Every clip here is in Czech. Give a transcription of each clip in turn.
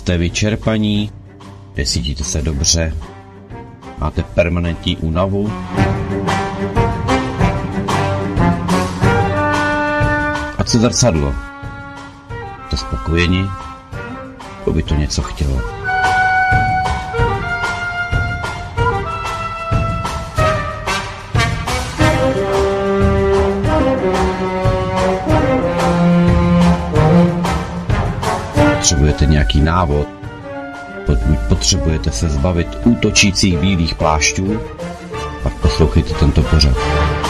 Jste vyčerpaní? Necítíte se dobře? Máte permanentní únavu? A co zrcadlo? Jste spokojeni? To by to něco chtělo. Potřebujete nějaký návod? Pokud potřebujete se zbavit útočících bílých plášťů, pak poslouchejte tento pořad.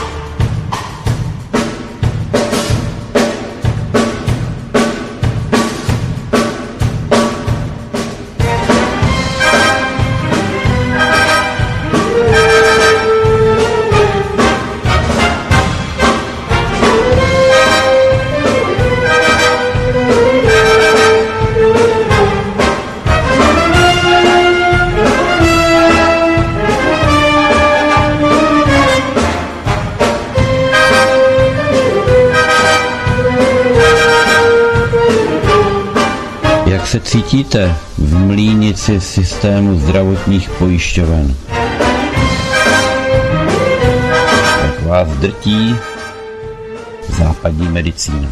Jak se cítíte v mlýnici systému zdravotních pojišťoven? Jak vás drtí západní medicína?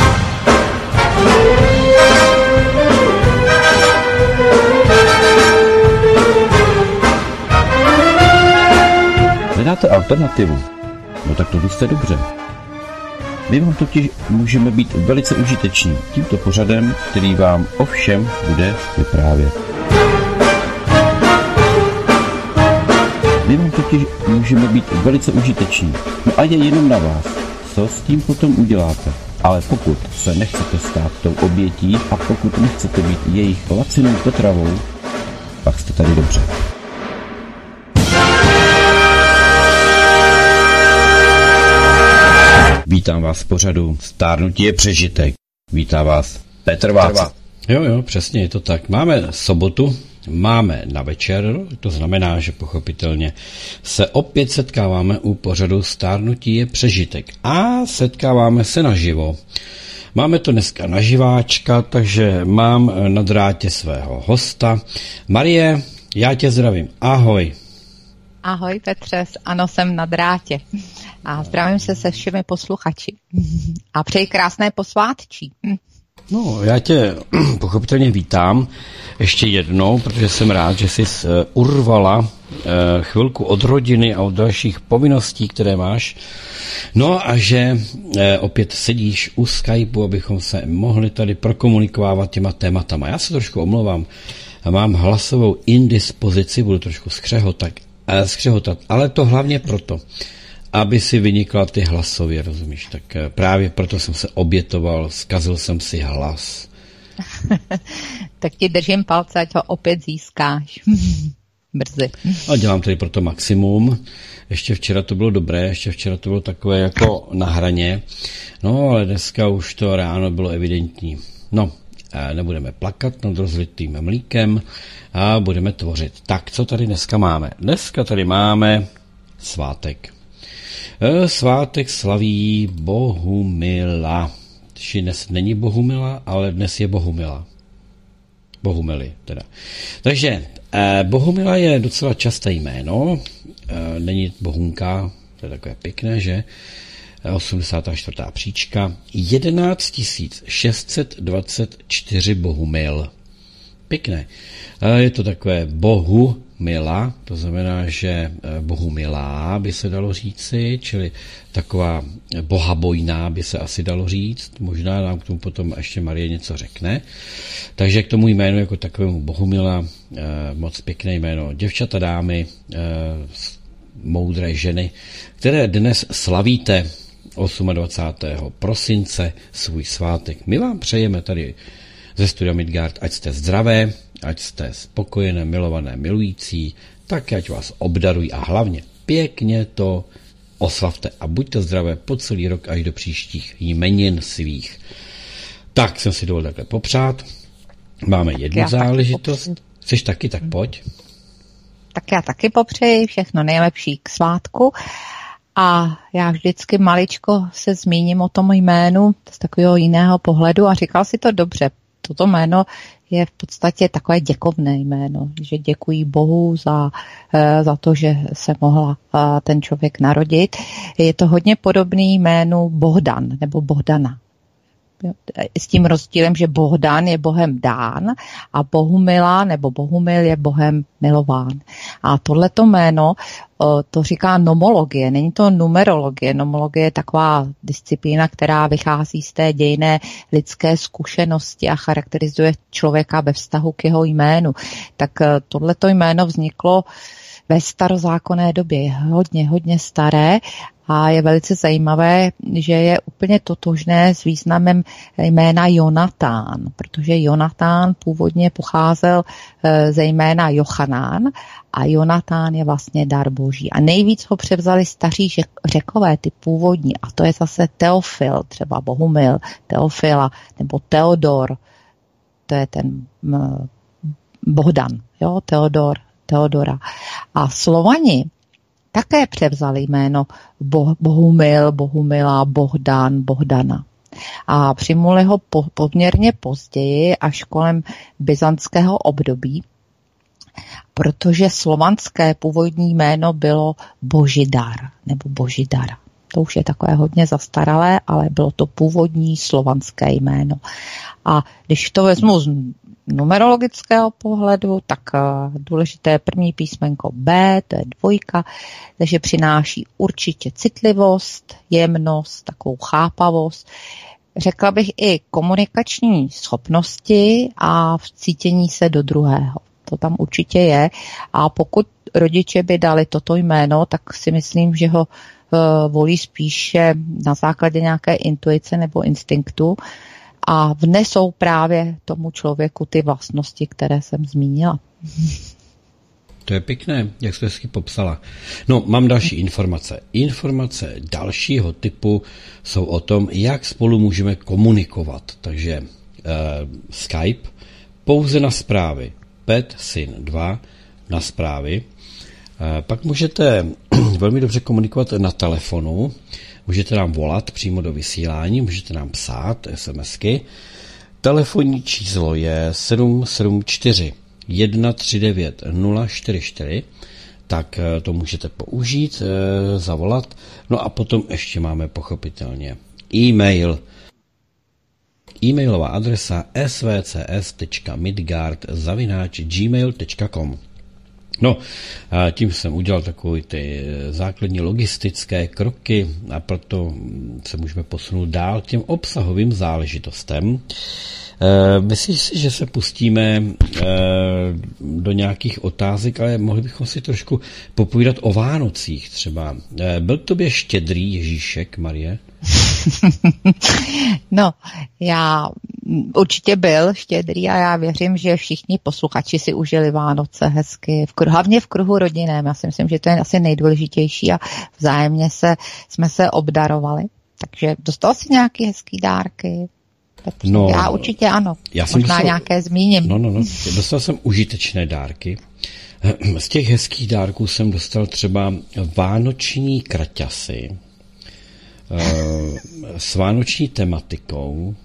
Hledáte alternativu? No tak to jste dobře. My vám totiž můžeme být velice užiteční tímto pořadem, který vám o všem bude vyprávět. My vám totiž můžeme být velice užiteční. No a je jenom na vás, co s tím potom uděláte. Ale pokud se nechcete stát tou obětí a pokud nechcete být jejich lacinou potravou, pak jste tady dobře. Vítám vás v pořadu Stárnutí je přežitek. Vítá vás Petr Václav. Jo, přesně je to tak. Máme sobotu, máme na večer, to znamená, že pochopitelně se opět setkáváme u pořadu Stárnutí je přežitek. A setkáváme se naživo. Máme to dneska naživáčka, takže mám na drátě svého hosta. Marie, já tě zdravím. Ahoj. Ahoj Petře, ano, jsem na drátě. A zdravím se všemi posluchači. A přeji krásné posvátčí. No, já tě pochopitelně vítám ještě jednou, protože jsem rád, že jsi urvala chvilku od rodiny a od dalších povinností, které máš. No a že opět sedíš u Skypeu, abychom se mohli tady prokomunikovávat těma tématama. Já se trošku omlouvám, mám hlasovou indispozici, budu trošku skřehotat, ale to hlavně proto, aby si vynikla ty hlasově, rozumíš? Tak právě proto jsem se obětoval, zkazil jsem si hlas. Tak ti držím palce, ať ho opět získáš. Brzy. A dělám tady proto maximum. Ještě včera to bylo dobré, ještě včera to bylo takové jako na hraně. No, ale dneska už to ráno bylo evidentní. No, nebudeme plakat nad rozlitým mlíkem a budeme tvořit. Tak, co tady dneska máme? Dneska tady máme svátek. Svátek slaví Bohumila. Dnes není Bohumila, ale dnes je Bohumila. Bohumily teda. Takže Bohumila je docela časté jméno. Není Bohunka, to je takové pěkné, že? 84. příčka. 11 624 Bohumil. Pěkné. Je to takové Bohumila, to znamená, že Bohumilá by se dalo říci, čili taková bohabojná by se asi dalo říct. Možná nám k tomu potom ještě Marie něco řekne. Takže k tomu jménu jako takovému Bohumila, moc pěkné jméno. Děvčata, dámy, moudré ženy, které dnes slavíte 28. prosince svůj svátek. My vám přejeme tady ze studia Midgard, ať jste zdravé, ať jste spokojené, milované, milující, tak ať vás obdarují a hlavně pěkně to oslavte a buďte zdravé po celý rok až do příštích jmenin svých. Tak jsem si dovolil takhle popřát. Máme jednu záležitost. Chceš taky? Tak pojď. Tak já taky popřeji všechno nejlepší k svátku. A já vždycky maličko se zmíním o tom jménu z takového jiného pohledu a říkal si to dobře. Toto jméno je v podstatě takové děkovné jméno, že děkují Bohu za to, že se mohla ten člověk narodit. Je to hodně podobný jménu Bohdan nebo Bohdana. S tím rozdílem, že Bohdan je Bohem dán a Bohumila nebo Bohumil je Bohem milován. A tohleto jméno, to říká nomologie, není to numerologie. Nomologie je taková disciplína, která vychází z té dějinné lidské zkušenosti a charakterizuje člověka ve vztahu k jeho jménu. Tak tohleto jméno vzniklo ve starozákonné době, je hodně staré a je velice zajímavé, že je úplně totožné s významem jména Jonatán, protože Jonatán původně pocházel ze jména Jochanán a Jonatán je vlastně dar boží. A nejvíc ho převzali staří Řekové, ty původní, a to je zase Teofil, třeba Bohumil, Teofila, nebo Teodor, to je ten Bohdan, jo, Teodora. A Slovani také převzali jméno Bohumil, Bohumila, Bohdan, Bohdana. A přijmuli ho poměrně později, až kolem byzantského období, protože slovanské původní jméno bylo Božidar nebo Božidara. To už je takové hodně zastaralé, ale bylo to původní slovanské jméno. A když to vezmu z numerologického pohledu, tak důležité je první písmenko B, to je 2, takže přináší určitě citlivost, jemnost, takovou chápavost. Řekla bych i komunikační schopnosti a vcítění se do druhého. To tam určitě je. A pokud rodiče by dali toto jméno, tak si myslím, že ho volí spíše na základě nějaké intuice nebo instinktu a vnesou právě tomu člověku ty vlastnosti, které jsem zmínila. To je pěkné, jak jsi hezky popsala. No, mám další informace. Informace dalšího typu jsou o tom, jak spolu můžeme komunikovat. Takže Skype pouze na zprávy. Pet Syn 2 na zprávy. Pak můžete velmi dobře komunikovat na telefonu. Můžete nám volat přímo do vysílání, můžete nám psát SMSky. Telefonní číslo je 774 139 044, tak to můžete použít, zavolat. No a potom ještě máme pochopitelně e-mail. E-mailová adresa svcs.midgard@gmail.com. No, tím jsem udělal takové ty základní logistické kroky a proto se můžeme posunout dál k těm obsahovým záležitostem. Myslím si, že se pustíme do nějakých otázek, ale mohli bychom si trošku popovídat o Vánocích třeba. Byl k tobě štědrý Ježíšek, Marie? No, já určitě byl štědrý a já věřím, že všichni posluchači si užili Vánoce hezky, hlavně v kruhu rodinném. Já si myslím, že to je asi nejdůležitější a vzájemně jsme se obdarovali. Takže dostal jsi nějaký hezký dárky? No, já určitě ano. Možná nějaké zmíním. No. Dostal jsem užitečné dárky. Z těch hezkých dárků jsem dostal třeba vánoční kraťasy s vánoční tematikou.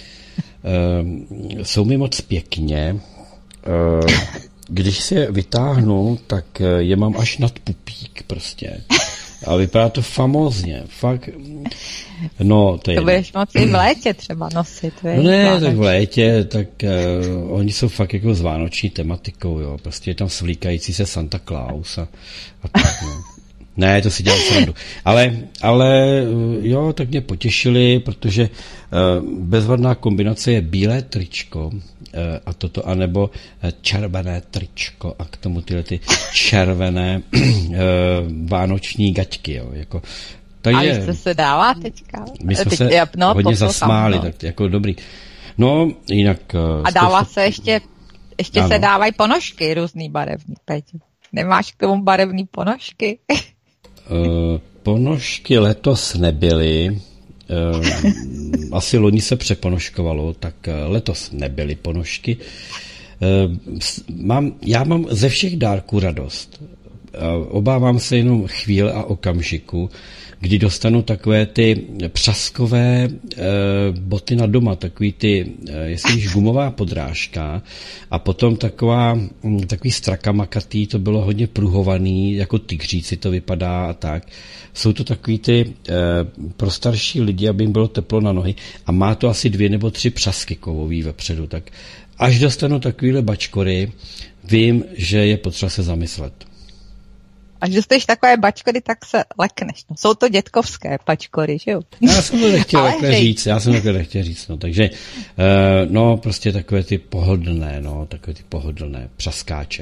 Jsou mi moc pěkně. Když si je vytáhnu, tak je mám až nad pupík prostě. A vypadá to famózně. Fakt. No, to budeš moci v létě třeba nosit. No ne, tak v létě, tak oni jsou fakt jako s vánoční tematikou, jo. Prostě je tam svlíkající se Santa Claus a tak, no. Ne, to si dělám srandu. Ale jo, tak mě potěšili, protože bezvadná kombinace je bílé tričko a toto, anebo červené tričko a k tomu tyhle ty červené vánoční gaťky, jo, jako. A jste se dává teďka? My jsme se hodně zasmáli, no. Tak jako dobrý. No, jinak. A dává se ještě se dávají ponožky různý barevný, Peťo. Nemáš k tomu barevný ponožky? Ponožky letos nebyly. Asi loni se přeponožkovalo, tak letos nebyly ponožky. Já mám ze všech dárků radost. obávám se jenom chvíle a okamžiku, kdy dostanu takové ty přaskové boty na doma, takový ty, jestli víš, gumová podrážka a potom takový strakamakatý, to bylo hodně pruhovaný, jako tygříci to vypadá a tak. Jsou to takový ty pro starší lidi, aby jim bylo teplo na nohy a má to asi 2 nebo 3 přasky kovový vepředu, tak až dostanu takovýhle bačkory, vím, že je potřeba se zamyslet. Až dostaneš takové bačkory, tak se lekneš. No, jsou to dětkovské bačkory, že jo? Já jsem to nechtěl takhle říct, no, takže no prostě takové ty pohodlné přaskáče.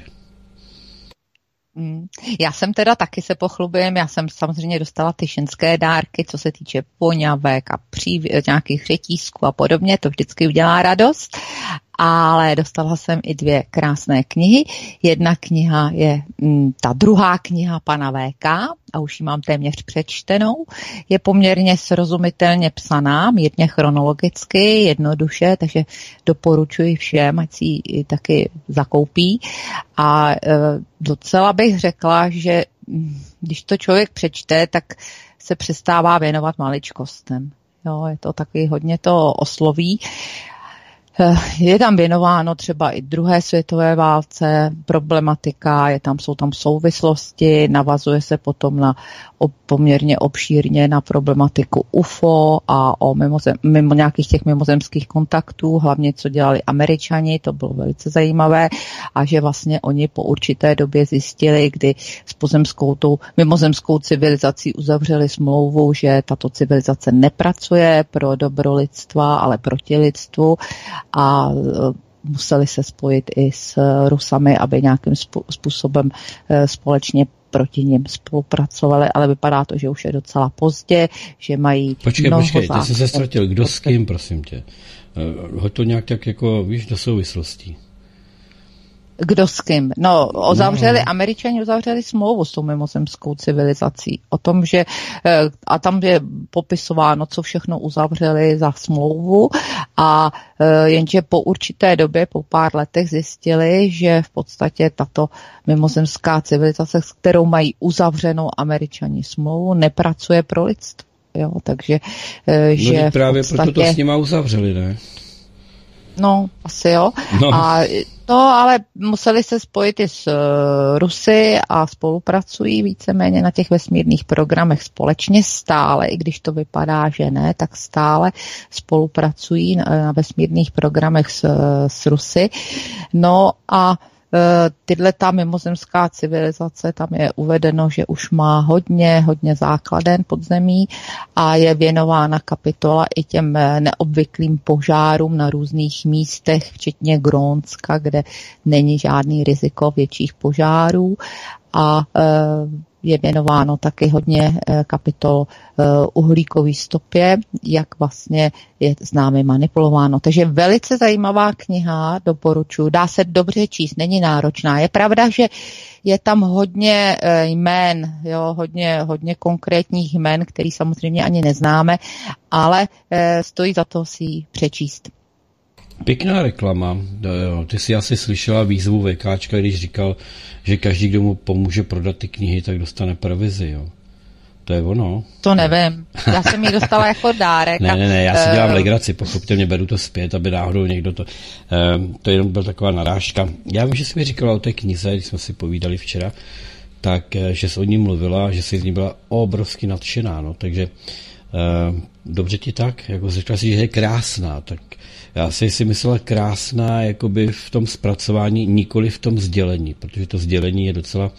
Já jsem teda taky se pochlubím, já jsem samozřejmě dostala ty ženské dárky, co se týče poňavek a nějakých řetízků a podobně, to vždycky udělá radost, ale dostala jsem i 2 krásné knihy. Jedna kniha je ta druhá kniha pana VK a už ji mám téměř přečtenou. Je poměrně srozumitelně psaná, mírně chronologicky, jednoduše, takže doporučuji všem, ať si ji taky zakoupí. A docela bych řekla, že když to člověk přečte, tak se přestává věnovat maličkostem. Jo, je to taky hodně to osloví. Je tam věnováno třeba i druhé světové válce, problematika, jsou tam souvislosti, navazuje se potom poměrně obšírně na problematiku UFO a o nějakých těch mimozemských kontaktů, hlavně co dělali Američani, to bylo velice zajímavé a že vlastně oni po určité době zjistili, kdy s tou mimozemskou civilizací uzavřeli smlouvu, že tato civilizace nepracuje pro dobro lidstva, ale proti lidstvu a museli se spojit i s Rusami, aby nějakým způsobem společně proti nim spolupracovali, ale vypadá to, že už je docela pozdě, že mají Počkej, ty jsi se ztratil. Kdo s kým, prosím tě? Hoď to nějak tak jako, víš, do souvislostí. Kdo s kým? Američani uzavřeli smlouvu s tou mimozemskou civilizací. O tom, že a tam je popisováno, co všechno uzavřeli za smlouvu a jenže po určité době, po pár letech zjistili, že v podstatě tato mimozemská civilizace, s kterou mají uzavřenou Američani smlouvu, nepracuje pro lidstvo. Jo, takže že právě v podstatě... proto to s nima uzavřeli, ne? No, asi jo. No. Ale museli se spojit i s Rusy a spolupracují víceméně na těch vesmírných programech společně stále, i když to vypadá, že ne, tak stále spolupracují na vesmírných programech s Rusy. No a tyhle ta mimozemská civilizace, tam je uvedeno, že už má hodně základen podzemí a je věnována kapitola i těm neobvyklým požárům na různých místech, včetně Grónska, kde není žádný riziko větších požárů a je věnováno taky hodně kapitol uhlíkové stopě, jak vlastně je s námi manipulováno. Takže velice zajímavá kniha, doporučuji. Dá se dobře číst, není náročná. Je pravda, že je tam hodně jmén, jo, hodně konkrétních jmén, který samozřejmě ani neznáme, ale stojí za to si ji přečíst. Pěkná reklama. Ty jsi asi slyšela výzvu VKčka, když říkal, že každý, kdo mu pomůže prodat ty knihy, tak dostane provizi, jo. To je ono. To nevím. Já jsem ji dostala jako dárek. Ne, já si dělám legraci, pochopte mě, beru to zpět, aby náhodou někdo to jenom byla taková narážka. Já vím, že jsi mi říkala o té knize, když jsme si povídali včera, tak, že jsi o ní mluvila, že jsi z ní byla obrovsky nadšená, no, takže dobře ti tak, jako řekla si, že je krásná, tak já si myslela krásná jakoby v tom zpracování, nikoli v tom sdělení, protože to sdělení je docela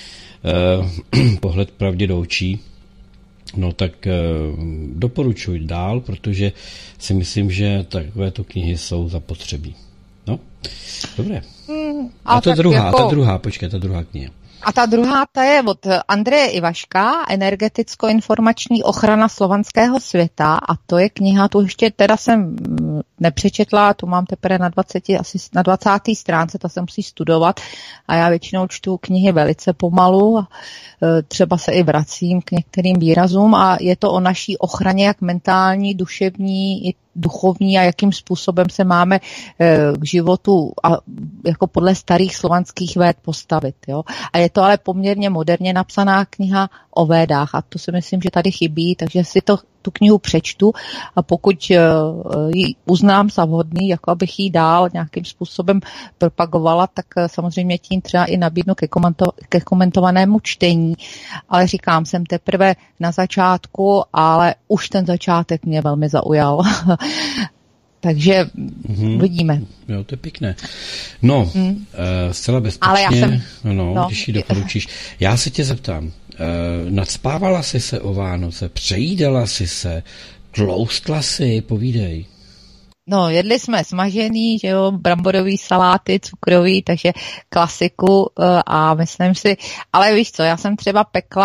pohled pravdě do očí. No tak doporučuji dál, protože si myslím, že takovéto knihy jsou zapotřebí. No, dobré. A ta druhá kniha. A ta druhá, ta je od Andreje Ivaška, Energeticko-informační ochrana slovanského světa, a to je kniha, tu ještě teda jsem nepřečetla, tu mám teprve asi na 20. stránce, ta se musí studovat a já většinou čtu knihy velice pomalu a třeba se i vracím k některým výrazům a je to o naší ochraně, jak mentální, duševní i duchovní a jakým způsobem se máme k životu a jako podle starých slovanských véd postavit. Jo? A je to ale poměrně moderně napsaná kniha o Védách a to si myslím, že tady chybí, takže si tu knihu přečtu a pokud ji uznám za vhodný, jako abych ji dál nějakým způsobem propagovala, tak samozřejmě tím třeba i nabídnu ke komentovanému čtení, ale říkám, jsem teprve na začátku, ale už ten začátek mě velmi zaujal. Takže vidíme. Jo, to je pěkné. No, zcela bezpečně, když ji doporučíš. Já se tě zeptám, nacpávala jsi se o Vánoce, přejídala jsi se, tloustla si, povídej. No, jedli jsme smažený, že jo, bramborový saláty, cukrový, takže klasiku a myslím si, ale víš co, já jsem třeba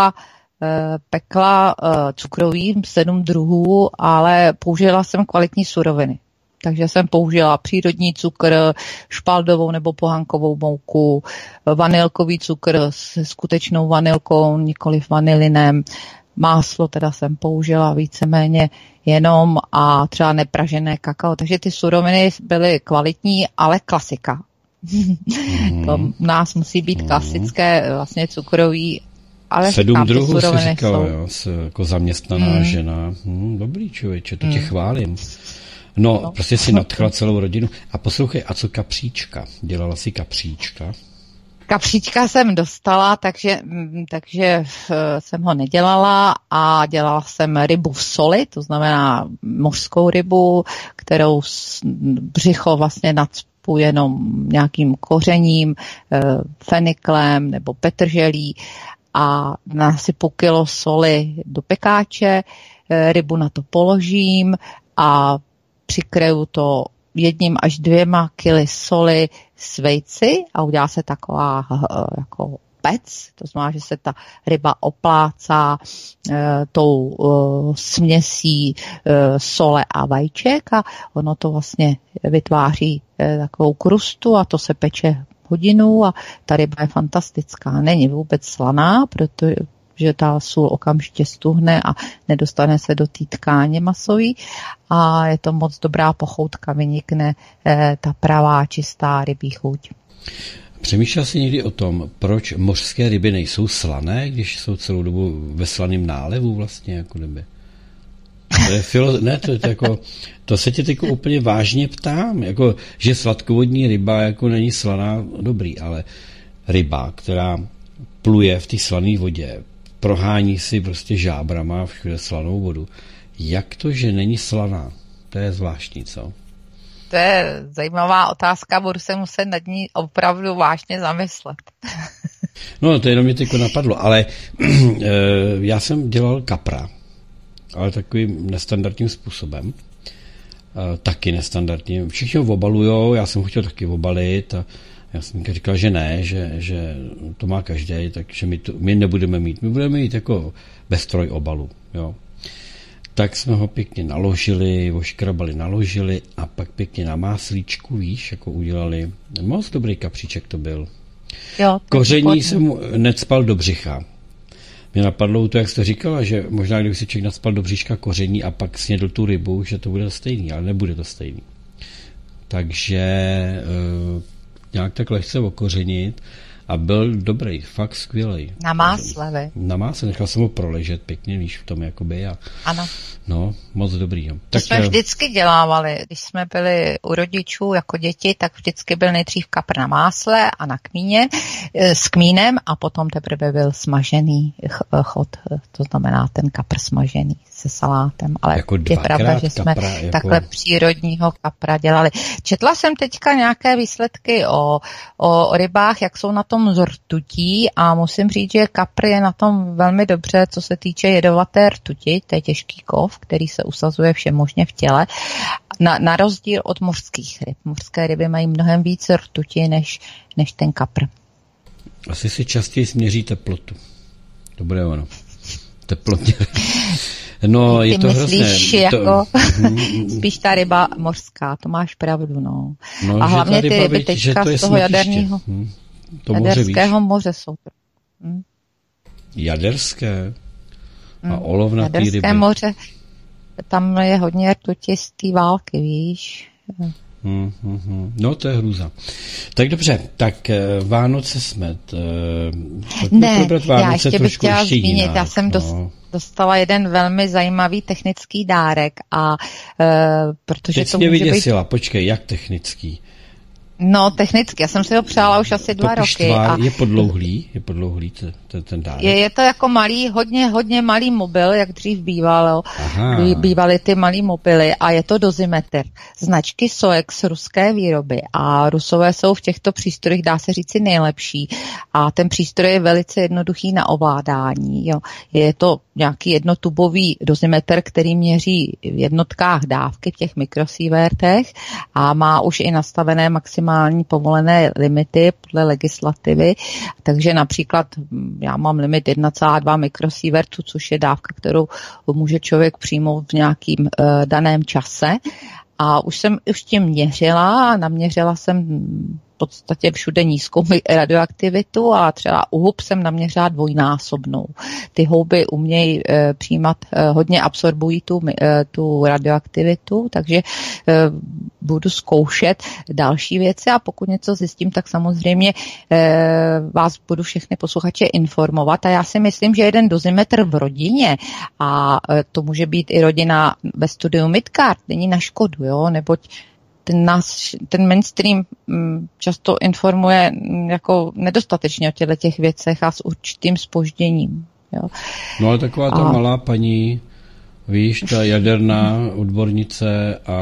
pekla cukrový 7 druhů, ale použila jsem kvalitní suroviny. Takže jsem použila přírodní cukr, špaldovou nebo pohankovou mouku, vanilkový cukr s skutečnou vanilkou, nikoliv vanilinem. Máslo teda jsem použila víceméně jenom a třeba nepražené kakao. Takže ty suroviny byly kvalitní, ale klasika. To u nás musí být klasické, vlastně cukrový. Ale 7 druhů si říkala, jo, jako zaměstnaná žena. Dobrý člověče, to tě chválím. No, prostě si nadchla celou rodinu. A poslouchej, a co kapříčka? Dělala si kapříčka? Kapříčka jsem dostala, takže jsem ho nedělala a dělala jsem rybu v soli, to znamená mořskou rybu, kterou břicho vlastně nacpu jenom nějakým kořením, feniklem nebo petrželí a nasypu kilo soli do pekáče, rybu na to položím a přikryju to 1 až 2 kily soli s vejci a udělá se taková jako pec, to znamená, že se ta ryba oplácá tou směsí sole a vajíček a ono to vlastně vytváří takovou krustu a to se peče hodinu a ta ryba je fantastická. Není vůbec slaná, protože ta sůl okamžitě stuhne a nedostane se do té tkáně masový a je to moc dobrá pochoutka, vynikne ta pravá čistá rybí chuť. Přemýšlel jsi někdy o tom, proč mořské ryby nejsou slané, když jsou celou dobu ve slaném nálevu vlastně, jako kdyby? To se tě teď úplně vážně ptám, jako, že sladkovodní ryba jako není slaná, dobrý, ale ryba, která pluje v té slané vodě, prohání si prostě žábrama všude slanou vodu. Jak to, že není slaná? To je zvláštní, co? To je zajímavá otázka, budu se muset nad ní opravdu vážně zamyslet. No, to jenom mě teď napadlo, ale já jsem dělal kapra, ale takovým nestandardním způsobem. Taky nestandardním. Všichni ho obalujou, já jsem ho chtěl taky obalit a já jsem říkal, že ne, že to má každý, takže my nebudeme mít. My budeme mít jako bez trojobalu, jo. Tak jsme ho pěkně naložili, oškrabali, naložili a pak pěkně na máslíčku, víš, jako udělali. Moc dobrý kapříček to byl. Jo, koření jsem necpal do břicha. Mě napadlo to, jak jste říkala, že možná kdyby si člověk nacpal do bříška koření a pak snědl tu rybu, že to bude to stejný, ale nebude to stejný. Takže nějak tak lehce okořenit a byl dobrý, fakt skvělej. Na másle, vy? Na másle, nechal jsem ho proležet pěkně, víš, v tom jakoby a... Ano. No, moc dobrý. Jo. Tak jsme vždycky dělávali, když jsme byli u rodičů jako děti, tak vždycky byl nejdřív kapr na másle a na kmíně, s kmínem a potom teprve byl smažený chod, to znamená ten kapr smažený se salátem, ale jako je pravda, že jsme takhle přírodního kapra dělali. Četla jsem teďka nějaké výsledky o rybách, jak jsou na tom z rtutí a musím říct, že kapr je na tom velmi dobře, co se týče jedovaté rtuti, to je těžký kov, který se usazuje všemožně v těle, na rozdíl od mořských ryb. Mořské ryby mají mnohem víc rtuti než ten kapr. Asi si častěji směří teplotu. To bude ono. Teplotně. No, ty je to myslíš jako spíš ta ryba mořská, to máš pravdu, no. No a hlavně ty ryby teďka z toho jaderského moře jsou. Jaderské? A olovnatý ryby. Jaderské moře, tam je hodně rtuti z té války, víš. No, to je hrůza. Tak dobře, tak Vánoce jsme. Ne, já ještě bych chtěla zmínit, jinak, já jsem dostala jeden velmi zajímavý technický dárek a protože teď to mě může vyděsila, být... Počkej, jak technický? No, technicky, já jsem si ho přála už asi 2 roky. Je podlouhlý ten dárek? Je to jako malý, hodně malý mobil, jak dřív bývalo. Bývaly ty malý mobily a je to dozimetr značky Soex ruské výroby a Rusové jsou v těchto přístrojích, dá se říci, nejlepší a ten přístroj je velice jednoduchý na ovládání. Jo. Je to nějaký jednotubový dozimetr, který měří v jednotkách dávky v těch mikrosievertech a má už i nastavené maximální povolené limity podle legislativy, takže například já mám limit 1,2 mikrosievertu, což je dávka, kterou může člověk přijmout v nějakým daném čase a už jsem tím měřila a naměřila jsem v podstatě všude nízkou radioaktivitu a třeba u hub jsem naměřila 2násobnou. Ty houby umějí přijímat, hodně absorbují tu radioaktivitu, takže budu zkoušet další věci a pokud něco zjistím, tak samozřejmě vás budu všechny posluchače informovat a já si myslím, že jeden dozimetr v rodině a to může být i rodina ve studiu Midgard, není na škodu, jo, neboť ten mainstream často informuje jako nedostatečně o těch věcech a s určitým zpožděním. Jo. No ale taková ta malá paní, víš, ta jaderná odbornice a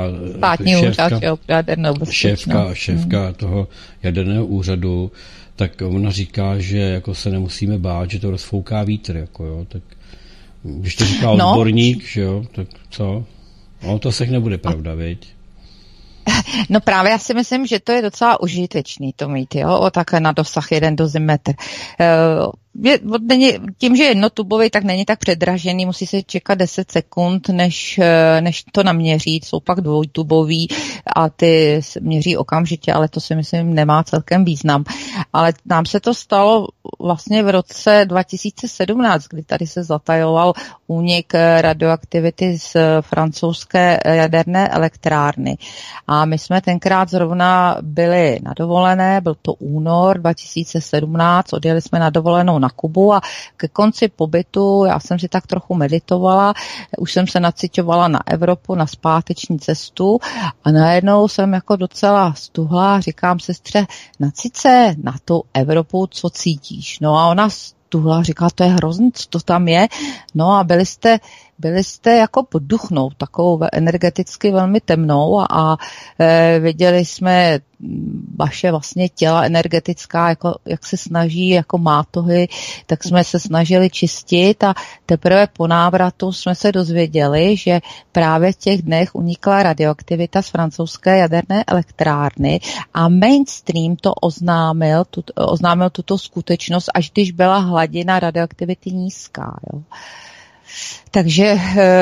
šéfka toho jaderného úřadu, tak ona říká, že jako se nemusíme bát, že to rozfouká vítr, jako jo, tak když to říká odborník, že jo, tak co? No to se nebude pravda, viď? No právě já si myslím, že to je docela užitečný to mít, jo, o takhle na dosah jeden dozimetr. Tím, že je jednotubový, tak není tak předražený, musí se čekat 10 sekund, než to naměří, jsou pak dvojtubový a ty měří okamžitě, ale to si myslím nemá celkem význam. Ale nám se to stalo vlastně v roce 2017, kdy tady se zatajoval únik radioaktivity z francouzské jaderné elektrárny. A my jsme tenkrát zrovna byli na dovolené, byl to únor 2017, odjeli jsme na dovolenou na Kubu a ke konci pobytu já jsem si tak trochu meditovala, už jsem se naciťovala na Evropu, na zpáteční cestu a najednou jsem jako docela stuhla a říkám sestře, naciť se na tu Evropu, co cítíš? No a ona stuhla, říká, to je hrozný, co to tam je? No a byli jste jako podduchnou, takovou energeticky velmi temnou a viděli jsme vaše vlastně těla energetická, jako, jak se snaží jako mátohy, tak jsme se snažili čistit a teprve po návratu jsme se dozvěděli, že právě v těch dnech unikla radioaktivita z francouzské jaderné elektrárny a mainstream to oznámil tuto skutečnost, až když byla hladina radioaktivity nízká. Jo. Takže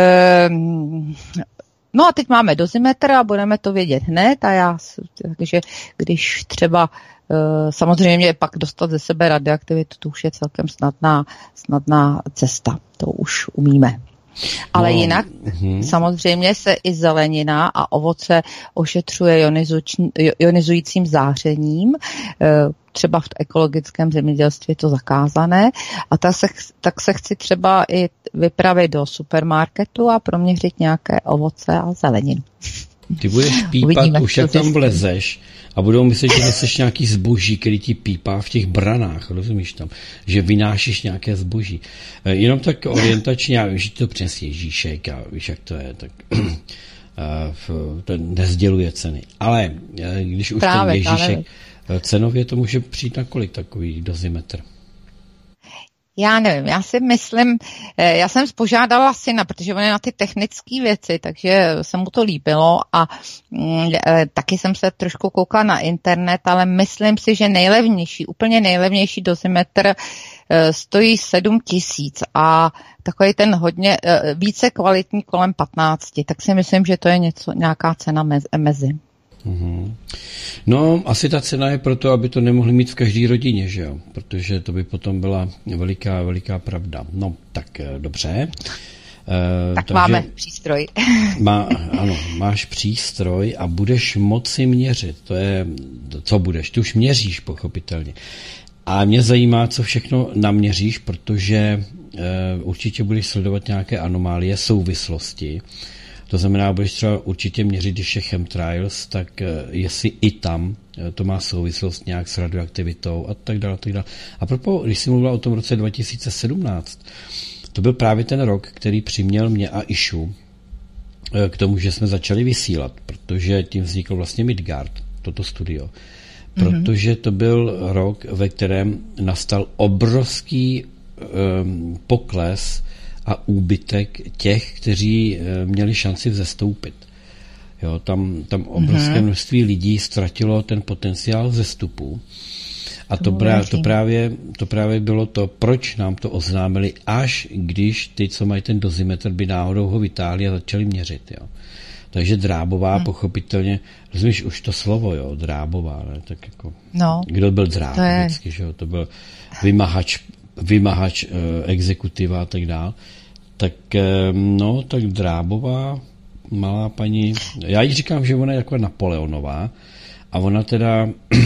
no a teď máme dozimetr a budeme to vědět hned takže když třeba samozřejmě pak dostat ze sebe radioaktivitu, to už je celkem snadná cesta, to už umíme. Ale jinak samozřejmě se i zelenina a ovoce ošetřuje ionizujícím zářením, třeba v ekologickém zemědělství je to zakázané a tak se chci třeba i vypravit do supermarketu a proměřit nějaké ovoce a zeleninu. Ty budeš pípat, už jak tam vlezeš a budou myslet, že jsi nějaký zboží, který ti pípá v těch branách, rozumíš tam, že vynášíš nějaké zboží. Jenom tak orientačně, já vím, že to přines Ježíšek a víš, jak to je, tak to nezděluje ceny. Ale když už právě, ten Ježíšek, cenově to může přijít na kolik takový dozimetr? Já nevím, já si myslím, já jsem požádala syna, protože on je na ty technické věci, takže se mu to líbilo a taky jsem se trošku koukala na internet, ale myslím si, že úplně nejlevnější dozimetr stojí 7 000 a takový ten hodně více kvalitní kolem 15, tak si myslím, že to je nějaká cena mezi. No, asi ta cena je proto, aby to nemohli mít v každé rodině, že jo? Protože to by potom byla veliká pravda. No, tak dobře. Tak máme přístroj. Ano, máš přístroj a budeš moci měřit. To je, co budeš? Ty už měříš, pochopitelně. A mě zajímá, co všechno naměříš, protože určitě budeš sledovat nějaké anomálie, souvislosti. To znamená, budeš třeba určitě měřit, když je chemtrails, tak jestli i tam to má souvislost nějak s radioaktivitou a tak dále. A propos, když jsi mluvila o tom roce 2017, to byl právě ten rok, který přiměl mě a Išu k tomu, že jsme začali vysílat, protože tím vznikl vlastně Midgard, toto studio. Protože to byl rok, ve kterém nastal obrovský pokles a úbytek těch, kteří měli šanci vzestoupit. Jo, tam obrovské množství lidí ztratilo ten potenciál vzestupu. A to právě bylo to, proč nám to oznámili, až když ty, co mají ten dozimetr, by náhodou ho vytáhli a začali měřit. Jo. Takže drábová, pochopitelně, rozumíš už to slovo, jo, drábová, ne? Tak jako, kdo byl dráb vždycky, že jo, to byl vymahač exekutiva a tak dál. Tak, tak drábová, malá paní, já jí říkám, že ona je jako Napoleonová, a ona teda,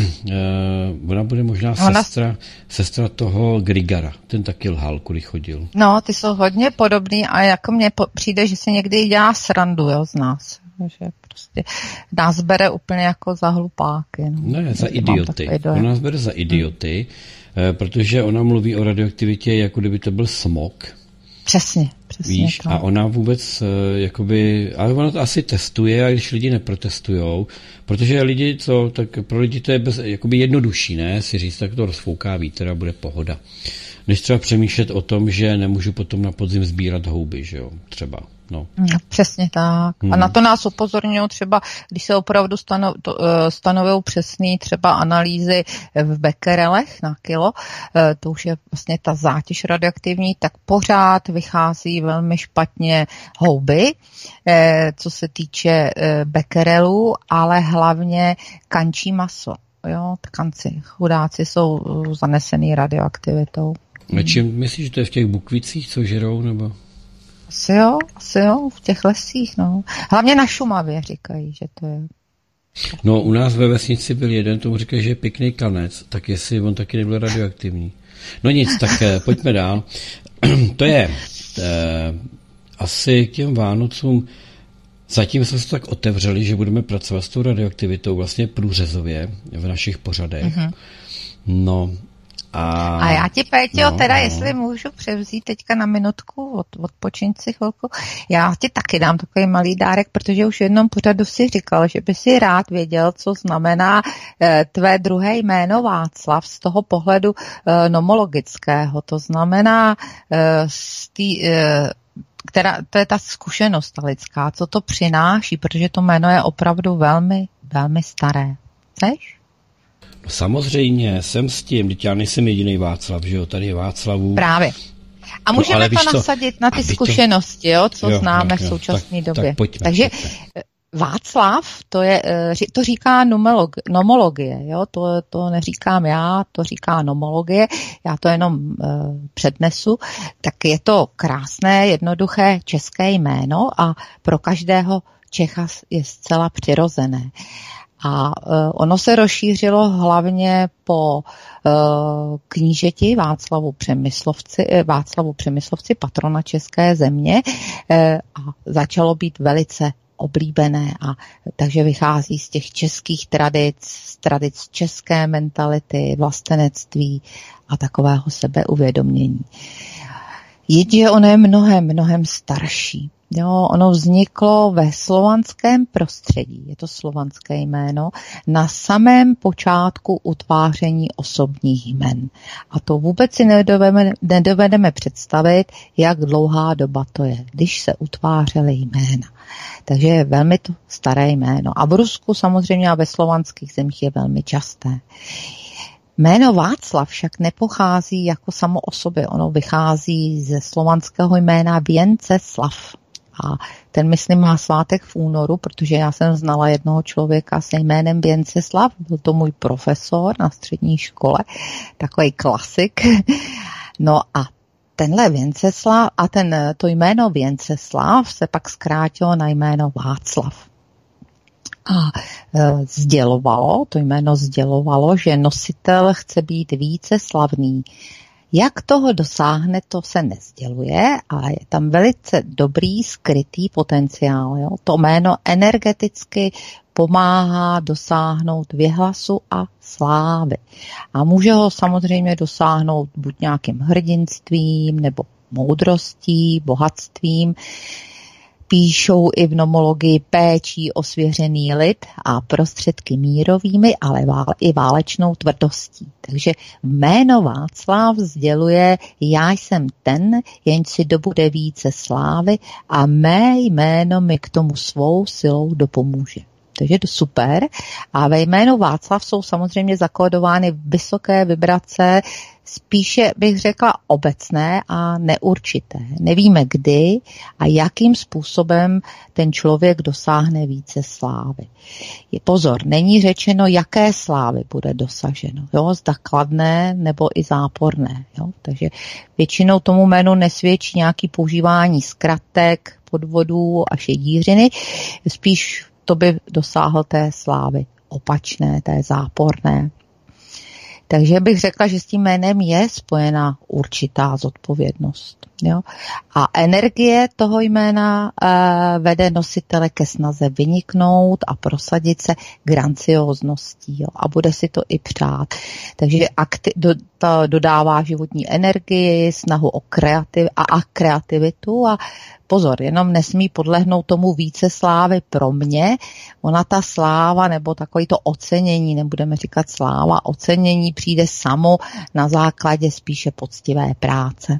ona bude možná sestra toho Grigara. Ten taky lhal, kudy chodil. No, ty jsou hodně podobný a jako mně přijde, že si někdy dělá srandu, jo, z nás. Že prostě nás bere úplně jako za hlupáky. No. Ne, za idioty. Ona nás bere za idioty, protože ona mluví o radioaktivitě, jako kdyby to byl smog. Přesně. Víš, a ona vůbec jakoby, ale ona to asi testuje, a když lidi neprotestujou, protože lidi, tak pro lidi to je jakoby jednodušší, ne, si říct, tak to rozfouká vítr a bude pohoda. Než třeba přemýšlet o tom, že nemůžu potom na podzim sbírat houby, že jo, třeba. No. Přesně tak. A na to nás upozorňují třeba, když se opravdu stanovují přesný třeba analýzy v bekerelech na kilo, to už je vlastně ta zátěž radioaktivní, tak pořád vychází velmi špatně houby, co se týče bekerelů, ale hlavně kančí maso. Jo, tkanci, chudáci jsou zanesený radioaktivitou. A čím myslíš, že to je v těch bukvicích, co žerou, nebo? Asi jo, v těch lesích, no. Hlavně na Šumavě říkají, že to je. No, u nás ve vesnici byl jeden, tomu říkají, že je pěkný kanec, tak jestli on taky nebyl radioaktivní. No nic, tak pojďme dál. To je asi k těm Vánocům, zatím jsme se tak otevřeli, že budeme pracovat s tou radioaktivitou vlastně průřezově v našich pořadech. No, a já ti, Péťo, jestli můžu převzít teďka na minutku, odpočiň si chvilku, já ti taky dám takový malý dárek, protože už v jednom pořadu si říkal, že by si rád věděl, co znamená tvé druhé jméno Václav z toho pohledu nomologického. To znamená to je ta zkušenost ta lidská, co to přináší, protože to jméno je opravdu velmi, velmi staré. Chceš? Samozřejmě, jsem s tím, teď já nejsem jediný Václav, že jo, tady je Václavů. Právě. A můžeme to nasadit na ty zkušenosti, jo, co známe v současné době. Pojďme. Takže Václav, to říká nomologie, jo, to neříkám já, to říká nomologie, já to jenom přednesu, tak je to krásné, jednoduché české jméno a pro každého Čecha je zcela přirozené. A ono se rozšířilo hlavně po knížeti Václavu Přemyslovci, patrona české země, a začalo být velice oblíbené, a takže vychází z těch českých tradic české mentality, vlastenectví a takového sebeuvědomění. Jenže ono je mnohem starší. Jo, ono vzniklo ve slovanském prostředí, je to slovanské jméno, na samém počátku utváření osobních jmen. A to vůbec si nedovedeme představit, jak dlouhá doba to je, když se utvářely jména. Takže je velmi to staré jméno. A v Rusku samozřejmě a ve slovanských zemích je velmi časté. Jméno Václav však nepochází jako samo o sobě, ono vychází ze slovanského jména Věnceslav. A ten, myslím, má svátek v únoru, protože já jsem znala jednoho člověka se jménem Věnceslav, byl to můj profesor na střední škole, takový klasik. No a tenhle Věnceslav a to jméno Věnceslav se pak zkrátilo na jméno Václav. A to jméno sdělovalo, že nositel chce být více slavný. Jak toho dosáhne, to se nesděluje, ale je tam velice dobrý skrytý potenciál. Jo? To jméno energeticky pomáhá dosáhnout věhlasu a slávy. A může ho samozřejmě dosáhnout buď nějakým hrdinstvím, nebo moudrostí, bohatstvím. Píšou i v nomologii péčí o svěřený lid a prostředky mírovými, ale i válečnou tvrdostí. Takže jméno Václav sděluje, já jsem ten, jenž si dobude více slávy a mé jméno mi k tomu svou silou dopomůže. Takže to super. A ve jménu Václav jsou samozřejmě zakódovány vysoké vibrace, spíše bych řekla obecné a neurčité. Nevíme kdy a jakým způsobem ten člověk dosáhne více slávy. Pozor, není řečeno, jaké slávy bude dosaženo. Jo? Zda kladné nebo i záporné. Jo? Takže většinou tomu jménu nesvědčí nějaké používání zkratek, podvodů a šedířiny. Spíš to by dosáhl té slávy opačné, té záporné. Takže bych řekla, že s tím jménem je spojena určitá zodpovědnost. Jo? A energie toho jména vede nositele ke snaze vyniknout a prosadit se granciózností. Jo? A bude si to i přát. Takže to dodává životní energii, snahu o kreativitu a pozor, jenom nesmí podlehnout tomu více slávy pro mě. Ona ta sláva nebo takový to ocenění, nebudeme říkat sláva, ocenění přijde samo na základě spíše poctivé práce.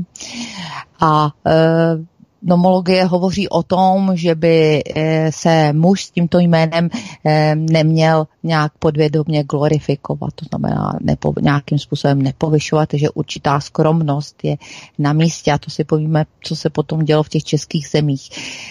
A nomologie hovoří o tom, že by se muž s tímto jménem neměl nějak podvědomě glorifikovat, to znamená nějakým způsobem nepovyšovat, že určitá skromnost je na místě a to si povíme, co se potom dělo v těch českých zemích.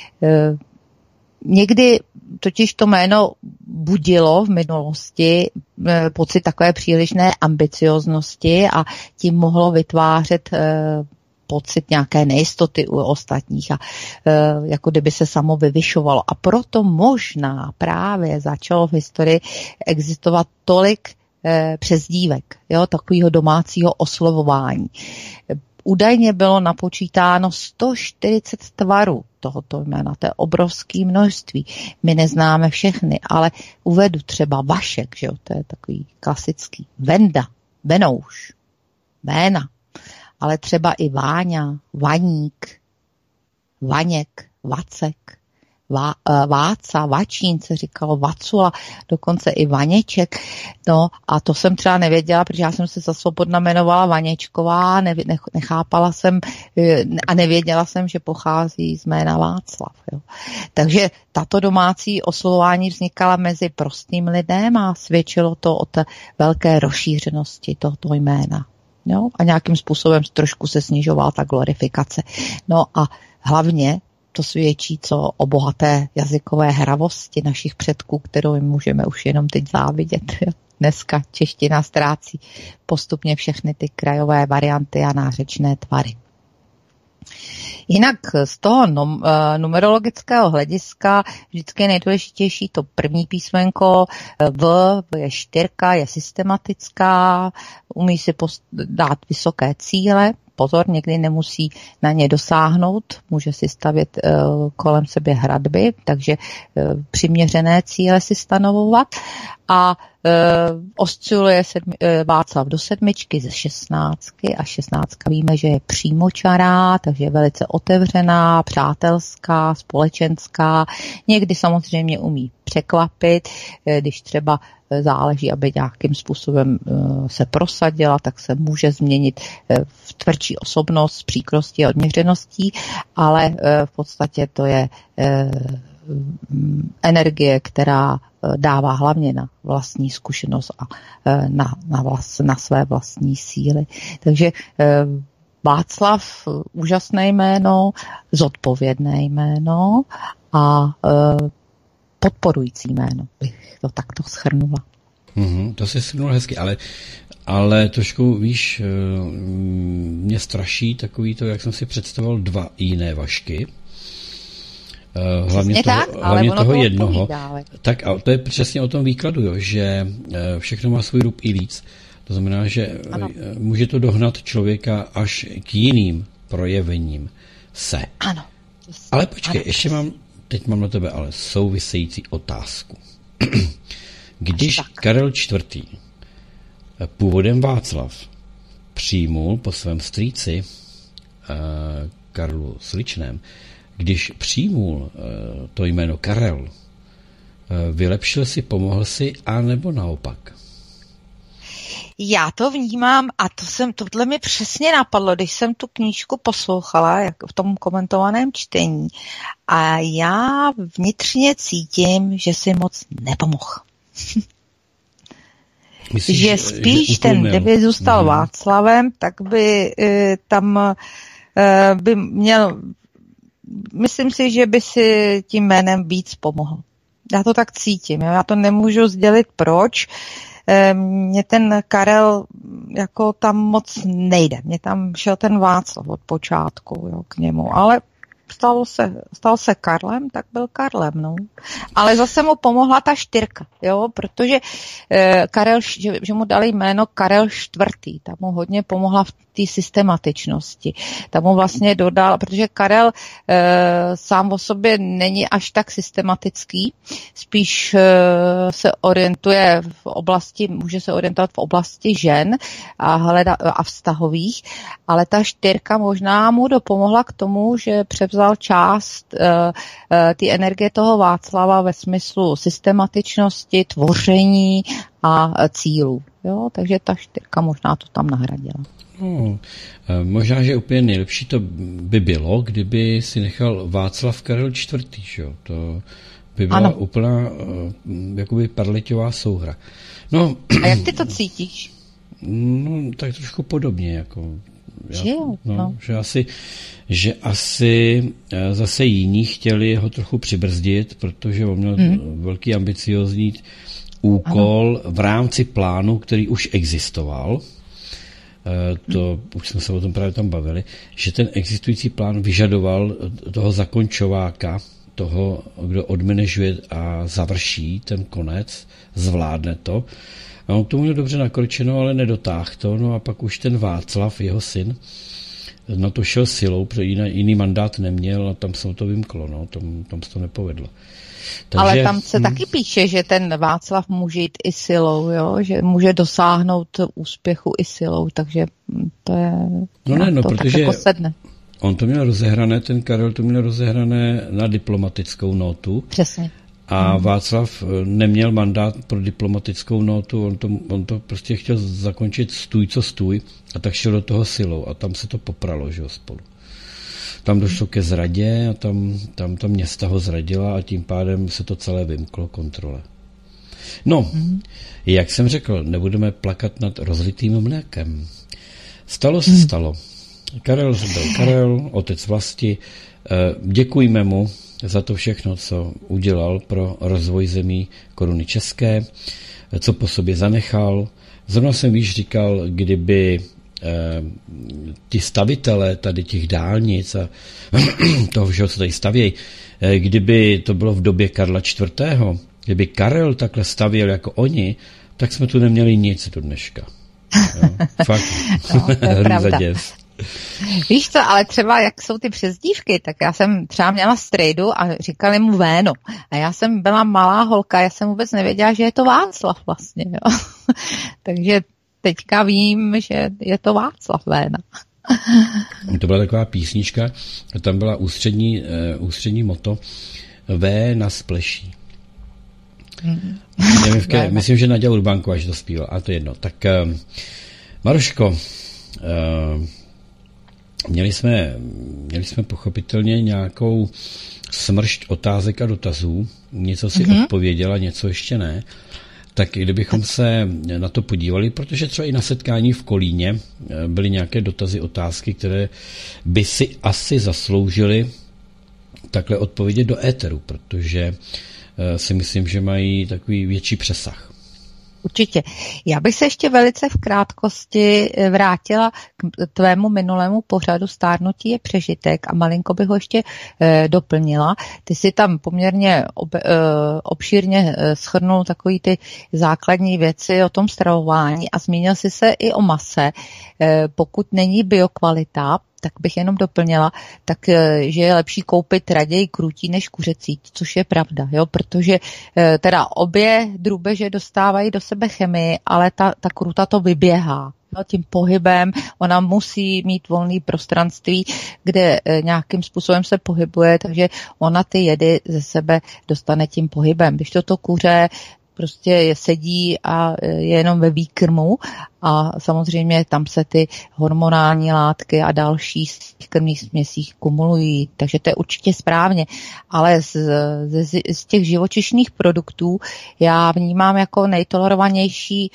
Někdy totiž to jméno budilo v minulosti pocit takové přílišné ambicioznosti a tím mohlo vytvářet pocit nějaké nejistoty u ostatních a jako kdyby se samo vyvyšovalo. A proto možná právě začalo v historii existovat tolik přezdívek, jo, takového domácího oslovování. Údajně bylo napočítáno 140 tvarů tohoto jména, to je obrovské množství. My neznáme všechny, ale uvedu třeba Vašek, že jo, to je takový klasický. Venda, Benouš, Véna, ale třeba i Váňa, Vaník, Vaněk, Vacek, Váca, Vačín se říkalo, Vacula, dokonce i Vaněček. No a to jsem třeba nevěděla, protože já jsem se za svobodna jmenovala Vaněčková, nechápala jsem a nevěděla jsem, že pochází z jména Václav. Jo. Takže tato domácí oslovování vznikala mezi prostým lidem a svědčilo to o té velké rozšířenosti tohoto jména. Jo? A nějakým způsobem trošku se snižovala ta glorifikace. No a hlavně to svědčí o bohaté jazykové hravosti našich předků, kterou jim můžeme už jenom teď závidět. Dneska čeština ztrácí postupně všechny ty krajové varianty a nářečné tvary. Jinak z toho numerologického hlediska vždycky je nejdůležitější to první písmenko. V je čtyřka, je systematická, umí si dát vysoké cíle. Pozor, někdy nemusí na ně dosáhnout, může si stavět kolem sebe hradby, takže přiměřené cíle si stanovovat. A osciluje Václav do 7 ze 16 a 16 víme, že je přímočará, takže je velice otevřená, přátelská, společenská. Někdy samozřejmě umí překvapit, když třeba záleží, aby nějakým způsobem se prosadila, tak se může změnit v tvrdší osobnost s příkrostí a odměřeností, ale v podstatě to je energie, která dává hlavně na vlastní zkušenost a na své vlastní síly. Takže Václav, úžasné jméno, zodpovědné jméno a podporující jméno, bych to takto shrnula. To se shrnul hezky, ale trošku, víš, mě straší takový to, jak jsem si představoval 2 jiné Vašky. Hlavně toho jednoho. Tak a to je přesně o tom výkladu, jo, že všechno má svůj rub i líc. To znamená, že může to dohnat člověka až k jiným projevením se. Ano. Ale počkej, teď mám na tebe ale související otázku. Když Karel IV. Původem Václav přijmul po svém strýci Karlu Sličném, když přijmul to jméno Karel, vylepšil si, pomohl si, anebo naopak? Já to vnímám a tohle mi přesně napadlo, když jsem tu knížku poslouchala jak v tom komentovaném čtení a já vnitřně cítím, že si moc nepomohl. Myslíš, že spíš ten, kdyby zůstal Václavem, tak by tam by měl, myslím si, že by si tím jménem víc pomohl. Já to tak cítím, já to nemůžu sdělit proč. Mně ten Karel jako tam moc nejde. Mně tam šel ten Václav od počátku, jo, k němu, ale stal se Karlem, tak byl Karlem, no. Ale zase mu pomohla ta 4, jo, protože Karel, že mu dali jméno Karel IV, ta mu hodně pomohla v té systematičnosti. Ta mu vlastně dodal, protože Karel sám o sobě není až tak systematický, spíš se orientuje v oblasti, může se orientovat v oblasti žen a vztahových, ale ta 4 možná mu dopomohla k tomu, že převzal část ty energie toho Václava ve smyslu systematičnosti, tvoření a cílů. Jo? Takže ta 4 možná to tam nahradila. No, možná, že úplně nejlepší to by bylo, kdyby si nechal Václav Karel IV. Že? To by byla úplná jakoby parleťová souhra. No, a jak ty to cítíš? No, tak trošku podobně. Jako, že asi zase jiní chtěli ho trochu přibrzdit, protože on měl velký ambiciozní úkol v rámci plánu, který už existoval. To už jsme se o tom právě tam bavili, že ten existující plán vyžadoval toho zakončováka, toho, kdo odmanežuje a završí ten konec, zvládne to. A on to měl dobře nakročeno, ale nedotáhl to. No a pak už ten Václav, jeho syn, na to šel silou, protože jiný mandát neměl a tam se mu to vymklo. No, tam se to nepovedlo. Takže, ale tam se taky píše, že ten Václav může jít i silou, jo? Že může dosáhnout úspěchu i silou, takže to je... No, protože jako sedne. On to měl rozehrané, ten Karel to měl rozehrané na diplomatickou notu. Přesně. A Václav neměl mandát pro diplomatickou notu, on to prostě chtěl zakončit stůj co stůj a tak šel do toho silou a tam se to popralo, že jo, spolu. Tam došlo ke zradě a tam ta města ho zradila a tím pádem se to celé vymklo kontrole. No, jak jsem řekl, nebudeme plakat nad rozlitým mlékem. Stalo se stalo. Karel byl Karel, otec vlasti. Děkujme mu za to všechno, co udělal pro rozvoj zemí koruny české, co po sobě zanechal. Zrovna jsem víš říkal, kdyby ti stavitelé tady těch dálnic a toho všeho, co tady stavějí, kdyby to bylo v době Karla IV., kdyby Karel takhle stavěl jako oni, tak jsme tu neměli nic do dneška. Jo, fakt. Hrůza děs. Víš co, ale třeba jak jsou ty přezdívky, tak já jsem třeba měla strejdu a říkali mu Véno. A já jsem byla malá holka, já jsem vůbec nevěděla, že je to Václav vlastně. Jo. Takže teďka vím, že je to Václav Véna. To byla taková písnička, tam byla ústřední motto V na spleší. Myslím, že Naďa Urbánková, že to zpívala, a to jedno. Tak Maruško, měli jsme pochopitelně nějakou smršť otázek a dotazů, něco si odpověděla, něco ještě ne. Tak kdybychom se na to podívali, protože třeba i na setkání v Kolíně byly nějaké dotazy, otázky, které by si asi zasloužily takhle odpovědět do éteru, protože si myslím, že mají takový větší přesah. Určitě. Já bych se ještě velice v krátkosti vrátila k tvému minulému pořadu Stárnutí je přežitek a malinko bych ho ještě doplnila. Ty si tam poměrně obšírně shrnul takový ty základní věci o tom stravování a zmínil si se i o mase. Pokud není biokvalita, tak bych jenom doplnila, že je lepší koupit raději krůtí než kuřecí, což je pravda, jo, protože teda obě drůbeže dostávají do sebe chemii, ale ta krůta to vyběhá. No, tím pohybem, ona musí mít volné prostranství, kde nějakým způsobem se pohybuje, takže ona ty jedy ze sebe dostane tím pohybem. Když to kuře prostě sedí a je jenom ve výkrmu a samozřejmě tam se ty hormonální látky a další z krmných směsí kumulují, takže to je určitě správně, ale z těch živočišných produktů já vnímám jako nejtolerovanější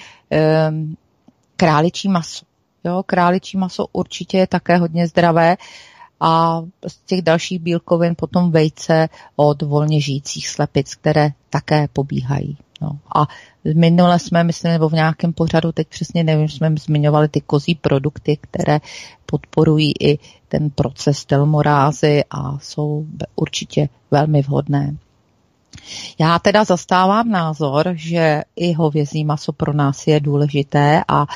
králičí maso. Jo, králičí maso určitě je také hodně zdravé a z těch dalších bílkovin potom vejce od volně žijících slepic, které také pobíhají. No. A minule jsme, myslím, nebo v nějakém pořadu, teď přesně nevím, jsme zmiňovali ty kozí produkty, které podporují i ten proces telomerázy a jsou určitě velmi vhodné. Já teda zastávám názor, že i hovězí maso pro nás je důležité a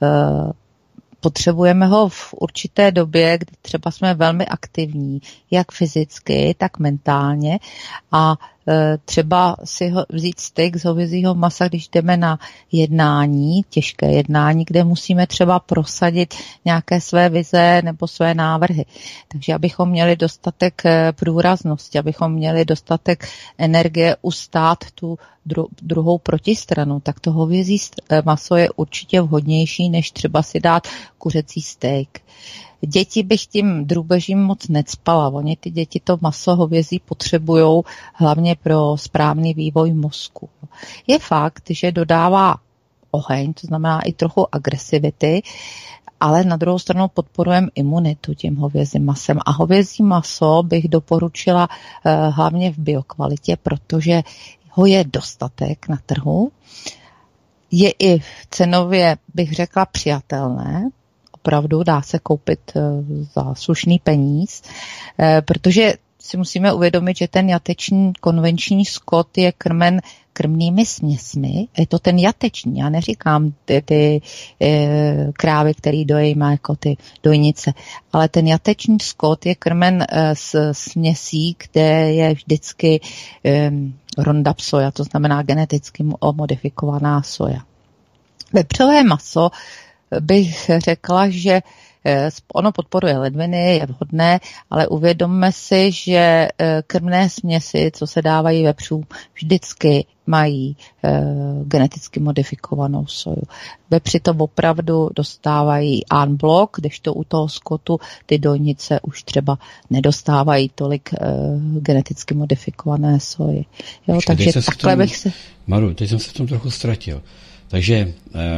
potřebujeme ho v určité době, kdy třeba jsme velmi aktivní, jak fyzicky, tak mentálně a třeba si vzít steak z hovězího masa, když jdeme na jednání, těžké jednání, kde musíme třeba prosadit nějaké své vize nebo své návrhy. Takže abychom měli dostatek průraznosti, abychom měli dostatek energie ustát tu druhou protistranu, tak to hovězí maso je určitě vhodnější, než třeba si dát kuřecí steak. Děti bych tím drůbežím moc necpala. Oni ty děti to maso hovězí potřebujou hlavně pro správný vývoj mozku. Je fakt, že dodává oheň, to znamená i trochu agresivity, ale na druhou stranu podporujeme imunitu tím hovězím masem. A hovězí maso bych doporučila hlavně v biokvalitě, protože ho je dostatek na trhu. Je i cenově, bych řekla, přijatelné. Opravdu dá se koupit za slušný peníz, protože si musíme uvědomit, že ten jateční konvenční skot je krmen krmnými směsmi. Je to ten jateční, já neříkám ty krávy, který dojímá jako ty dojnice, ale ten jateční skot je krmen s směsí, kde je vždycky Roundup soja, to znamená geneticky modifikovaná soja. Vepřové maso bych řekla, že ono podporuje ledviny, je vhodné, ale uvědomme si, že krmné směsi, co se dávají vepřům, vždycky mají geneticky modifikovanou soju. Vepři to opravdu dostávají en bloc, kdežto u toho skotu ty dojnice už třeba nedostávají tolik geneticky modifikované soji. Jo, takže takhle bych se... Maru, teď jsem se v tom trochu ztratil. Takže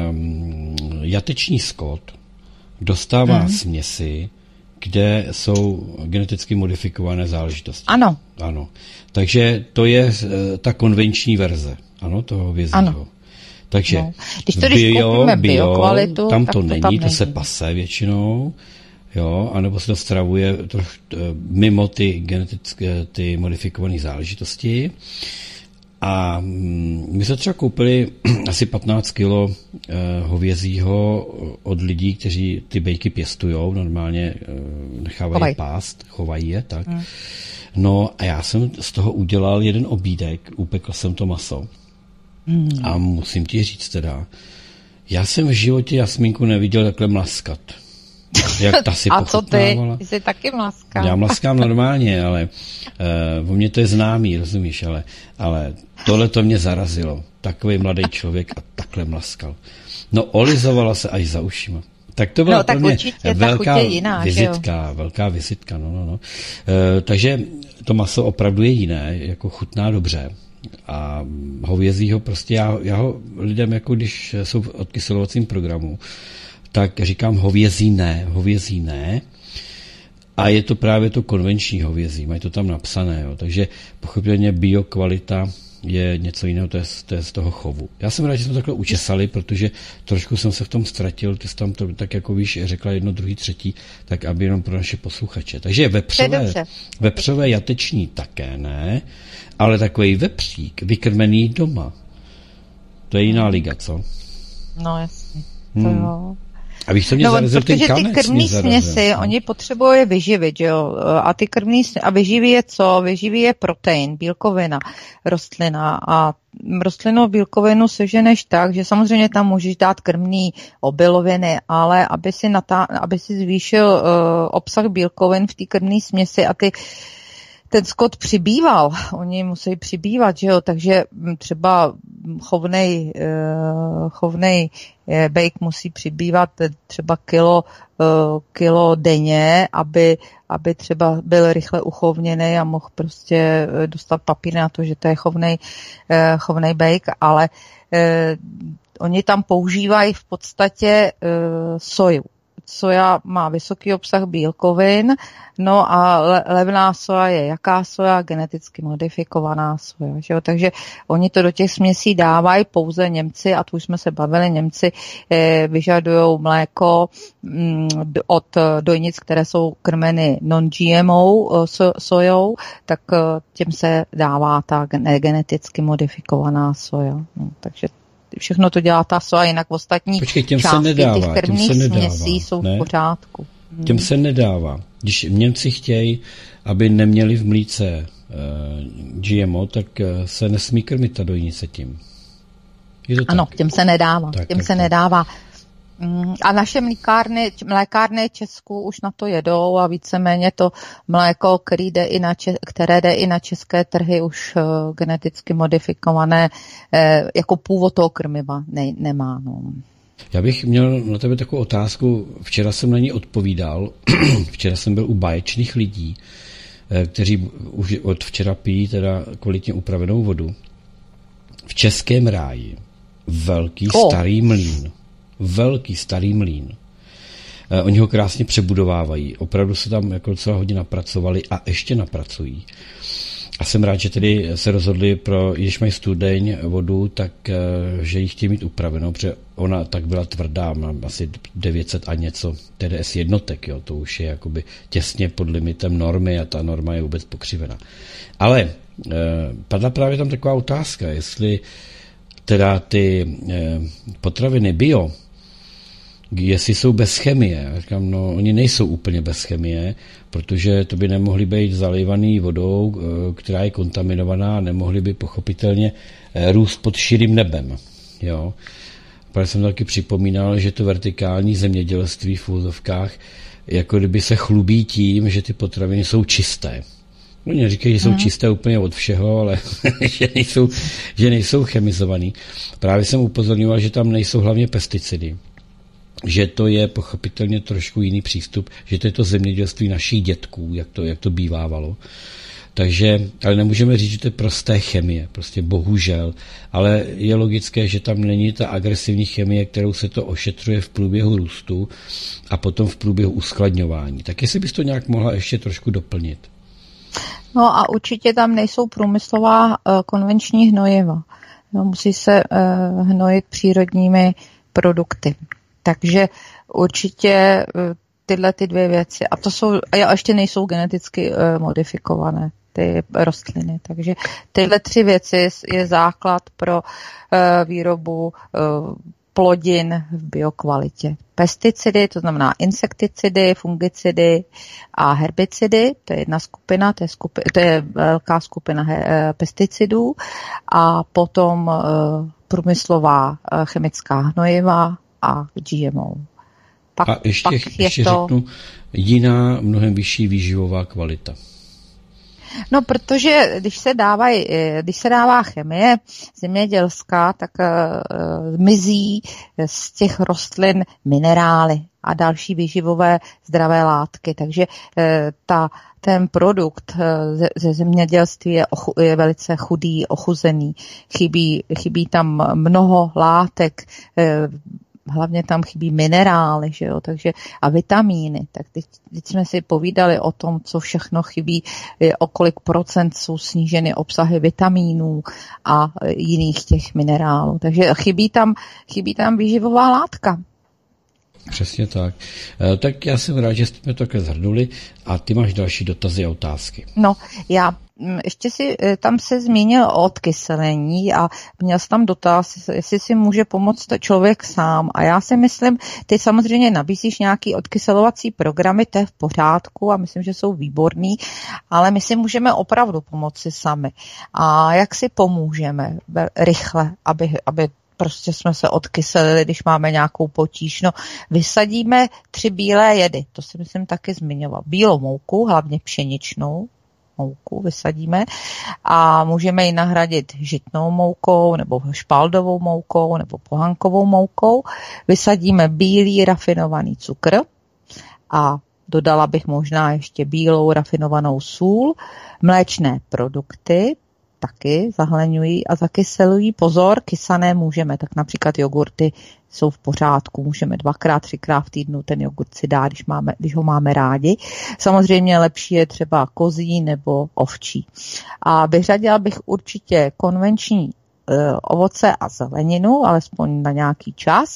jateční skot dostává směsi, kde jsou geneticky modifikované záležitosti. Ano. Ano. Takže to je ta konvenční verze, ano, toho hovězího. Ano. Takže no. Když biokvalitu, tam to není, to se pase většinou, jo, anebo se to stravuje trošku mimo ty genetické, ty modifikované záležitosti. A my jsme třeba koupili asi 15 kilo hovězího od lidí, kteří ty bejky pěstujou, normálně nechávají pást, chovají je, tak. No a já jsem z toho udělal jeden obídek, upekl jsem to maso. A musím ti říct teda, já jsem v životě Jasmínku neviděl takhle mlaskat. Jak ta si a co ty? Ty jsi taky mlaskal. Já mlaskám normálně, ale o mě to je známý, rozumíš, ale tohle to mě zarazilo. Takový mladý člověk a takhle mlaskal. No, olizovala se až za ušima. Tak to byla pro mě velká vizitka. No. Takže to maso opravdu je jiné, jako chutná dobře. A hovězího prostě, já ho lidem, jako když jsou v odkyselovacím programu, tak říkám hovězí ne. A je to právě to konvenční hovězí, mají to tam napsané. Jo. Takže pochopitelně biokvalita je něco jiného, to je z toho chovu. Já jsem rád, že jsme takhle učesali, protože trošku jsem se v tom ztratil, ty jsi tam to, tak jako víš, řekla 1, 2, 3, tak aby jenom pro naše posluchače. Takže vepřové jateční také ne, ale takový vepřík vykrmený doma, to je jiná liga, co? No jasně, to jo. A víš, co mě zarazil ten kanec? Protože ty krmní směsi, oni potřebují je vyživit, jo? A ty a vyživí je co? Vyživí je protein, bílkovina, rostlina. A rostlinnou bílkovinu seženeš tak, že samozřejmě tam můžeš dát krmný obiloviny, ale aby si zvýšil obsah bílkovin v té krmné směsi a ten skot přibýval, oni musí přibývat, že jo, takže třeba chovnej bejk musí přibývat třeba kilo denně, aby třeba byl rychle uchovněný a mohl prostě dostat papír na to, že to je chovnej bejk, ale oni tam používají v podstatě soju. Soja má vysoký obsah bílkovin, no a levná soja je jaká soja? Geneticky modifikovaná soja. Že jo? Takže oni to do těch směsí dávají pouze Němci, a tu už jsme se bavili, Němci vyžadují mléko od dojnic, které jsou krmeny non-GMO sojou, tak těm se dává ta geneticky modifikovaná soja. No, takže všechno to dělá ta soja, jinak ostatní části těch krmných směsí jsou v pořádku. Těm se nedává. Když Němci chtějí, aby neměli v mlíce GMO, tak se nesmí krmit ta dojnice tím. Je to ano, tak? těm se nedává. Nedává. A naše mlékárny Česku už na to jedou a víceméně to mléko, které jde i na české trhy, už geneticky modifikované jako původ toho krmiva nemá. No. Já bych měl na tebe takovou otázku. Včera jsem na ní odpovídal. Včera jsem byl u báječných lidí, kteří už od včera pijí teda kvalitně upravenou vodu. V Českém ráji velký starý mlýn. Oni ho krásně přebudovávají. Opravdu se tam jako docela hodně napracovali a ještě napracují. A jsem rád, že tedy se rozhodli když mají studeň vodu, tak že ji chtějí mít upravenou, protože ona tak byla tvrdá, má asi 900 a něco TDS jednotek, jo, to už je jakoby těsně pod limitem normy a ta norma je vůbec pokřivená. Ale padla právě tam taková otázka, jestli teda ty potraviny bio, jestli jsou bez chemie. Já říkám, no oni nejsou úplně bez chemie, protože to by nemohly být zalévaný vodou, která je kontaminovaná, nemohly by pochopitelně růst pod širým nebem. Jo. Protože jsem taky připomínal, že to vertikální zemědělství v úzovkách jako kdyby se chlubí tím, že ty potraviny jsou čisté. Oni říkají, že jsou čisté úplně od všeho, ale že nejsou chemizovaný. Právě jsem upozorňoval, že tam nejsou hlavně pesticidy. Že to je pochopitelně trošku jiný přístup, že to je to zemědělství našich dětků, jak to bývávalo. Takže, ale nemůžeme říct, že to je prosté chemie, prostě bohužel, ale je logické, že tam není ta agresivní chemie, kterou se to ošetřuje v průběhu růstu a potom v průběhu uskladňování. Tak jestli bys to nějak mohla ještě trošku doplnit. No a určitě tam nejsou průmyslová konvenční hnojiva. No, musí se hnojit přírodními produkty. Takže určitě tyhle ty dvě věci. A to jsou, a ještě nejsou geneticky modifikované ty rostliny. Takže tyhle 3 věci je základ pro výrobu plodin v biokvalitě. Pesticidy, to znamená insekticidy, fungicidy a herbicidy, to je jedna skupina, to je velká skupina pesticidů, a potom průmyslová chemická hnojiva a GMO. A ještě řeknu, jiná, mnohem vyšší výživová kvalita. No, protože když se dává chemie zemědělská, tak mizí z těch rostlin minerály a další výživové zdravé látky. Takže ten produkt ze zemědělství je velice chudý, ochuzený. Chybí tam mnoho látek, hlavně tam chybí minerály, že jo, takže a vitamíny. Tak teď jsme si povídali o tom, co všechno chybí, o kolik procent jsou sníženy obsahy vitamínů a jiných těch minerálů. Takže chybí tam výživová látka. Přesně tak. Tak já jsem rád, že jsme to takhle zhrnuli a ty máš další dotazy a otázky. No, já ještě si tam se zmínil o odkyselení a měl jsem tam dotaz, jestli si může pomoct člověk sám. A já si myslím, ty samozřejmě nabízíš nějaký odkyselovací programy, to je v pořádku a myslím, že jsou výborný, ale my si můžeme opravdu pomoci sami. A jak si pomůžeme rychle, aby prostě jsme se odkyselili, když máme nějakou potíž. No, vysadíme 3 bílé jedy, to si myslím taky zmiňoval. Bílou mouku, hlavně pšeničnou mouku vysadíme a můžeme ji nahradit žitnou moukou nebo špaldovou moukou nebo pohankovou moukou. Vysadíme bílý rafinovaný cukr a dodala bych možná ještě bílou rafinovanou sůl, mléčné produkty, taky zahleňují a zakyselují. Pozor, kysané můžeme, tak například jogurty jsou v pořádku, můžeme 2x, 3x v týdnu ten jogurt si dát, když ho máme rádi. Samozřejmě lepší je třeba kozí nebo ovčí. A vyřadila bych určitě konvenční ovoce a zeleninu, alespoň na nějaký čas.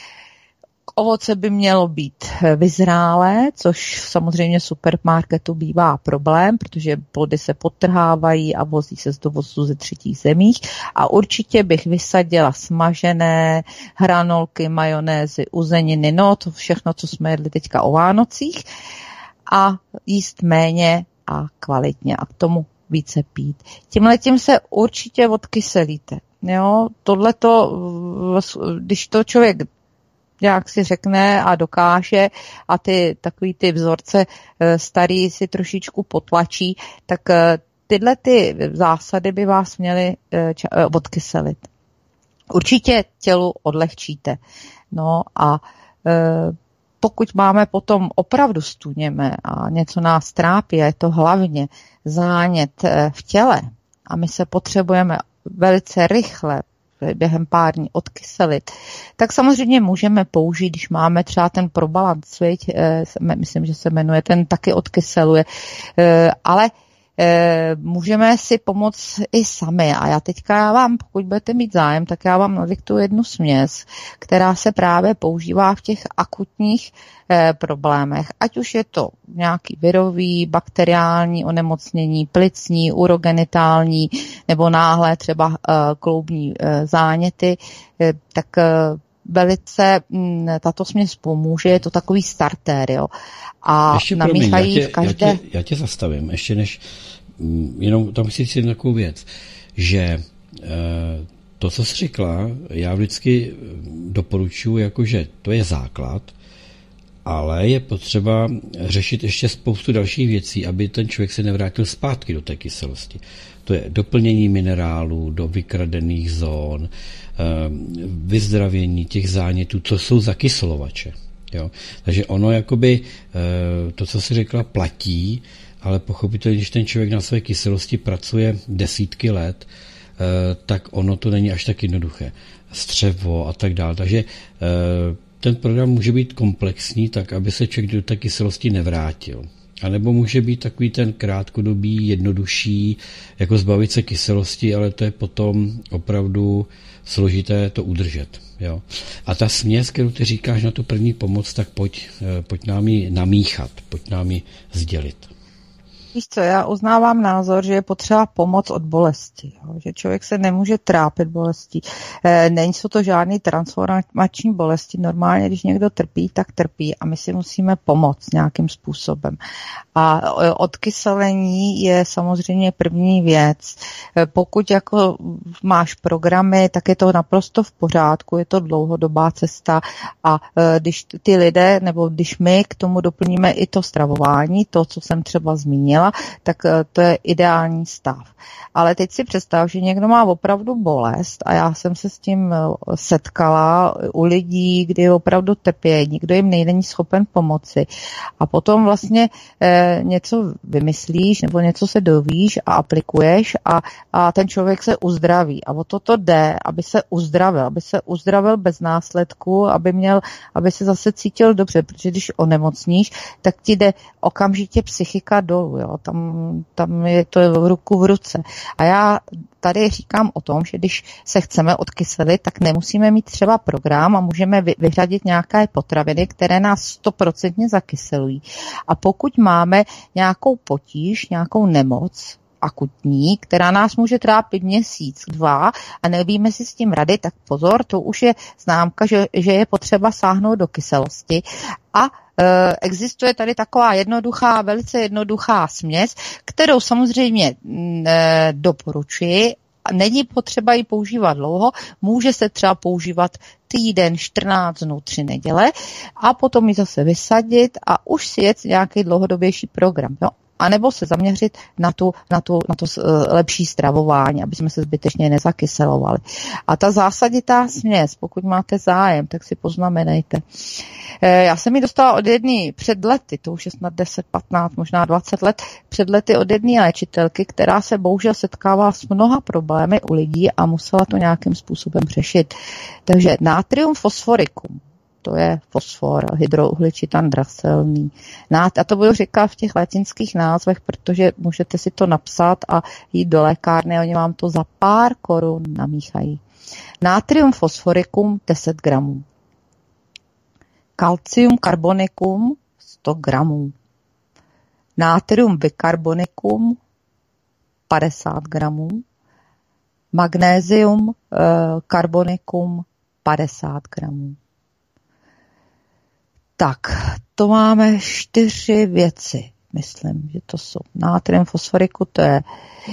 Ovoce by mělo být vyzrálé, což samozřejmě v supermarketu bývá problém, protože plody se podtrhávají a vozí se z dovozu ze třetích zemích. A určitě bych vysadila smažené hranolky, majonézy, uzeniny, no to všechno, co jsme jedli teďka o Vánocích. A jíst méně a kvalitně a k tomu více pít. Tímhletím se určitě odkyselíte. Jo? Tohleto, když to člověk jak si řekne a dokáže a takový ty vzorce starý si trošičku potlačí, tak tyhle ty zásady by vás měly odkyselit. Určitě tělu odlehčíte. No a pokud máme potom opravdu studněme a něco nás trápí, a je to hlavně zánět v těle a my se potřebujeme velice rychle během pár dní odkyselit, tak samozřejmě můžeme použít, když máme třeba ten Probalance, myslím, že se jmenuje, ten taky odkyseluje, ale můžeme si pomoct i sami. A já teďka vám, pokud budete mít zájem, tak já vám nadiktuji jednu směs, která se právě používá v těch akutních problémech. Ať už je to nějaký virový, bakteriální onemocnění, plicní, urogenitální nebo náhle třeba kloubní záněty, tak velice tato směs pomůže, je to takový startér, jo. A ještě namíchají v každé... Já tě zastavím, ještě než, jenom tam si říct takovou věc, že to, co jsi řekla, já vždycky doporučuji, jakože to je základ, ale je potřeba řešit ještě spoustu dalších věcí, aby ten člověk se nevrátil zpátky do té kyselosti. To je doplnění minerálů do vykradených zón, vyzdravění těch zánětů, co jsou zakyslovače. Jo? Takže ono jakoby, to, co jsi řekla, platí, ale pochopitelně, když ten člověk na své kyselosti pracuje desítky let, tak ono to není až tak jednoduché. Střevo a tak dále. Takže ten program může být komplexní, tak aby se člověk do té kyselosti nevrátil. A nebo může být takový ten krátkodobý, jednodušší, jako zbavit se kyselosti, ale to je potom opravdu složité to udržet. Jo. A ta směs, kterou ty říkáš na tu první pomoc, tak pojď nám ji namíchat, pojď nám ji sdělit. Víš co, já uznávám názor, že je potřeba pomoc od bolesti, jo? Že člověk se nemůže trápit bolestí. Není to žádný transformační bolesti. Normálně, když někdo trpí, tak trpí a my si musíme pomoct nějakým způsobem. A odkyselení je samozřejmě první věc. Pokud jako máš programy, tak je to naprosto v pořádku, je to dlouhodobá cesta a když ty lidé, nebo když my k tomu doplníme i to stravování, to, co jsem třeba zmínila, měla, tak to je ideální stav. Ale teď si představ, že někdo má opravdu bolest a já jsem se s tím setkala u lidí, kdy opravdu trpějí, nikdo jim není schopen pomoci. A potom vlastně něco vymyslíš nebo něco se dovíš a aplikuješ a ten člověk se uzdraví. A o to jde, aby se uzdravil bez následku, aby se zase cítil dobře, protože když onemocníš, tak ti jde okamžitě psychika dolů. Jo? Tam je to ruku v ruce. A já tady říkám o tom, že když se chceme odkyselit, tak nemusíme mít třeba program a můžeme vyhradit nějaké potraviny, které nás 100% zakyselují. A pokud máme nějakou potíž, nějakou nemoc akutní, která nás může trápit měsíc, 2 a nevíme si s tím rady, tak pozor, to už je známka, že je potřeba sáhnout do kyselosti. A existuje tady taková velice jednoduchá směs, kterou samozřejmě doporučuji. Není potřeba ji používat dlouho, může se třeba používat týden, 14 dnů, 3 neděle a potom ji zase vysadit a už si jet nějaký dlouhodobější program. Jo? A nebo se zaměřit na to lepší stravování, aby jsme se zbytečně nezakyselovali. A ta zásaditá směs, pokud máte zájem, tak si poznamenejte. Já jsem ji dostala od jedné před lety, to už je snad 10, 15, možná 20 let, před lety od jedné léčitelky, která se bohužel setkává s mnoha problémy u lidí a musela to nějakým způsobem řešit. Takže natrium fosforicum. To je fosfor, hydrouhličitan draselný. A to budu říkat v těch latinských názvech, protože můžete si to napsat a jít do lékárny, oni vám to za pár korun namíchají. Natrium fosforicum 10 gramů. Calcium carbonicum 100 gramů. Natrium bicarbonicum 50 gramů. Magnézium carbonicum 50 gramů. Tak, to máme 4 věci, myslím, že to jsou. Natrium fosforiku, to je...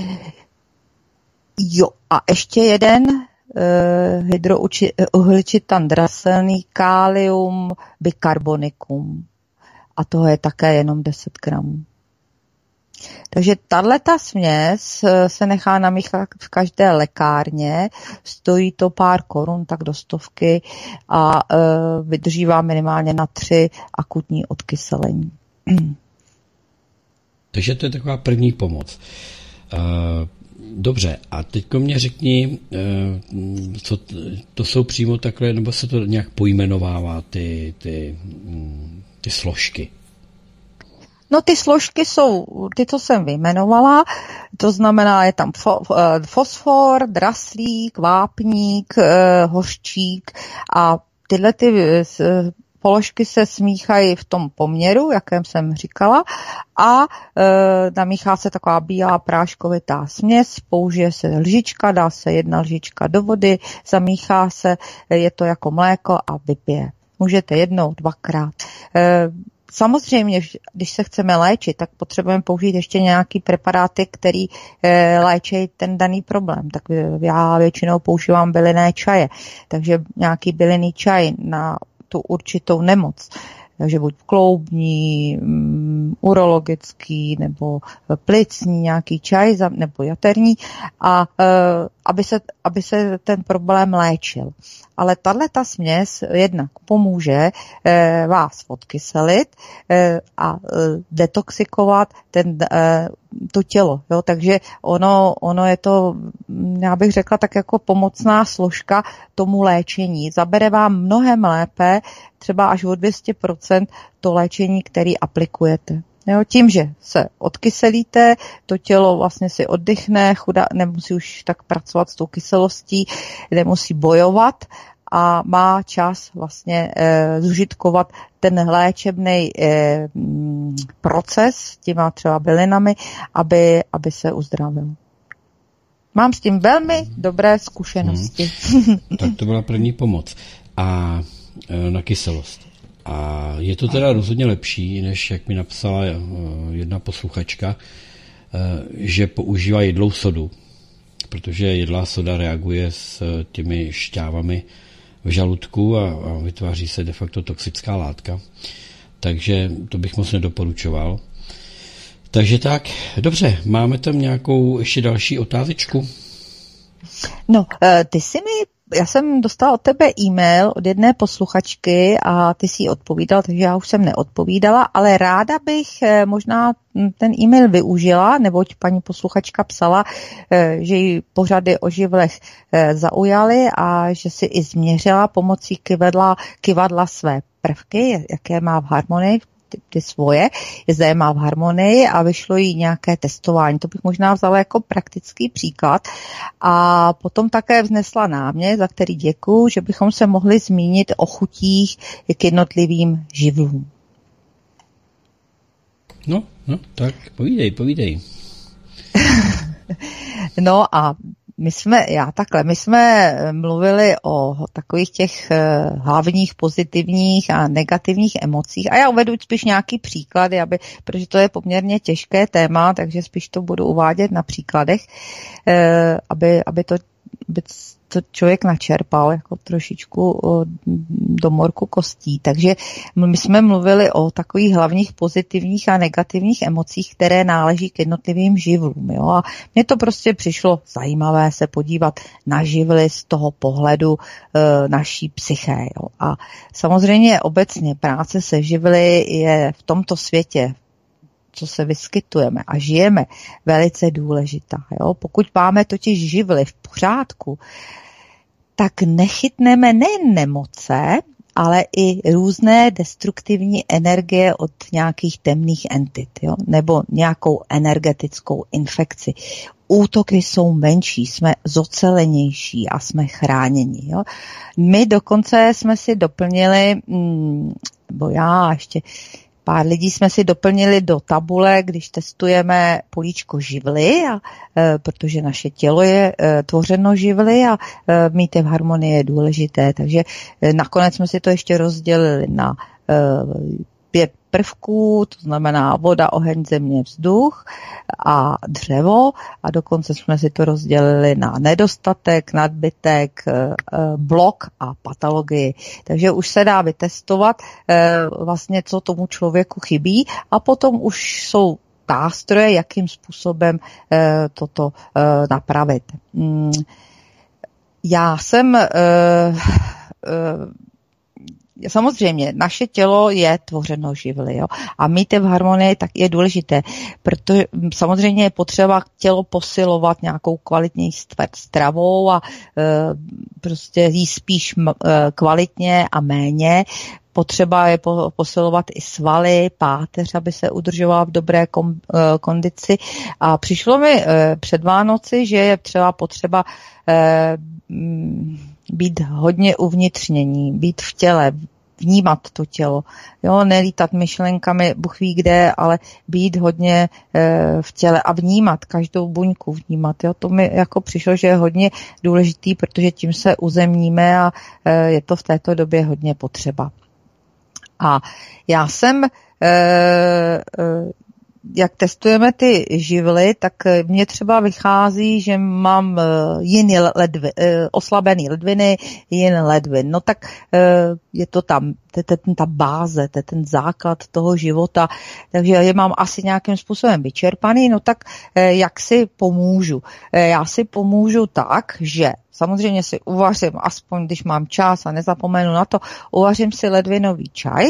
Jo, a ještě jeden hydrouhličitan draselný, kalium bicarbonicum. A toho je také jenom 10 gramů. Takže tato směs se nechá namíchat v každé lékárně, stojí to pár korun, tak do 100 a vydrží vám minimálně na 3 akutní odkyselení. Takže to je taková první pomoc. Dobře, a teďko mě řekni, co to jsou přímo takhle, nebo se to nějak pojmenovává, ty složky? No ty složky jsou ty, co jsem vyjmenovala, to znamená, je tam fosfor, draslík, vápník, hořčík a tyhle ty položky se smíchají v tom poměru, jakém jsem říkala, a namíchá se taková bílá práškovitá směs, použije se lžička, dá se 1 lžička do vody, zamíchá se, je to jako mléko a vypije. Můžete 1, 2krát. Samozřejmě, když se chceme léčit, tak potřebujeme použít ještě nějaký preparáty, který léčí ten daný problém. Tak já většinou používám bylinné čaje, takže nějaký bylinný čaj na tu určitou nemoc. Takže buď kloubní, urologický nebo plicní nějaký čaj nebo jaterní, a aby se ten problém léčil. Ale tato směs jednak pomůže vás odkyselit a detoxikovat to tělo. Jo? Takže ono je to, já bych řekla, tak jako pomocná složka tomu léčení. Zabere vám mnohem lépe, třeba až o 200% to léčení, který aplikujete. Jo, tím, že se odkyselíte, to tělo vlastně si oddychne, nemusí už tak pracovat s tou kyselostí, nemusí bojovat a má čas vlastně zužitkovat ten léčebný proces s těma třeba bylinami, aby se uzdravil. Mám s tím velmi dobré zkušenosti. Tak to byla první pomoc. A na kyselost. A je to teda rozhodně lepší, než jak mi napsala jedna posluchačka, že používá jedlou sodu, protože jedlá soda reaguje s těmi šťávami v žaludku a vytváří se de facto toxická látka. Takže to bych moc nedoporučoval. Takže tak, dobře, máme tam nějakou ještě další otázečku? No, já jsem dostala od tebe e-mail od jedné posluchačky a ty si ji odpovídal, takže já už jsem neodpovídala, ale ráda bych možná ten e-mail využila, neboť paní posluchačka psala, že ji pořady o živlech zaujaly a že si i změřila pomocí kyvadla své prvky, jaké má v harmonii, ty svoje, zda je má v harmonii a vyšlo jí nějaké testování. To bych možná vzala jako praktický příklad. A potom také vznesla námět, za který děkuju, že bychom se mohli zmínit o chutích k jednotlivým živlům. No, tak povídej. No a my jsme mluvili o takových těch hlavních pozitivních a negativních emocích a já uvedu spíš nějaký příklady, protože to je poměrně těžké téma, takže spíš to budu uvádět na příkladech, aby to člověk načerpal jako trošičku do morku kostí. Takže my jsme mluvili o takových hlavních pozitivních a negativních emocích, které náleží k jednotlivým živlům. Jo? A mně to prostě přišlo zajímavé se podívat na živly z toho pohledu naší psyché. Jo? A samozřejmě obecně práce se živly je v tomto světě, co se vyskytujeme a žijeme, velice důležitá. Jo? Pokud máme totiž živly v pořádku, tak nechytneme nejen nemoce, ale i různé destruktivní energie od nějakých temných entit, jo? Nebo nějakou energetickou infekci. Útoky jsou menší, jsme zocelenější a jsme chráněni. Jo? My dokonce jsme si doplnili, nebo já ještě pár lidí jsme si doplnili do tabule, když testujeme políčko živly, protože naše tělo je tvořeno živly a mít je v harmonii je důležité. Takže nakonec jsme si to ještě rozdělili na 5 prvků, to znamená voda, oheň, země, vzduch a dřevo a dokonce jsme si to rozdělili na nedostatek, nadbytek, blok a patologii. Takže už se dá vytestovat vlastně, co tomu člověku chybí a potom už jsou nástroje, jakým způsobem toto napravit. Samozřejmě, naše tělo je tvořeno živly, jo? A mít je v harmonii tak je důležité, protože samozřejmě je potřeba tělo posilovat nějakou kvalitní stravou a prostě jí spíš kvalitně a méně. Potřeba je posilovat i svaly, páteř, aby se udržovala v dobré kondici. A přišlo mi před Vánoci, že je třeba potřeba být hodně uvnitřnění, být v těle, vnímat to tělo. Jo, nelítat myšlenkami, Bůh ví kde, ale být hodně v těle a vnímat, každou buňku vnímat. Jo. To mi jako přišlo, že je hodně důležitý, protože tím se uzemníme a je to v této době hodně potřeba. A já jsem jak testujeme ty živly, tak mně třeba vychází, že mám oslabený ledviny, jen ledvin. No tak je to tam, ta báze, ten základ toho života, takže je mám asi nějakým způsobem vyčerpaný, no tak jak si pomůžu? Já si pomůžu tak, že samozřejmě si uvařím, aspoň když mám čas a nezapomenu na to, uvařím si ledvinový čaj,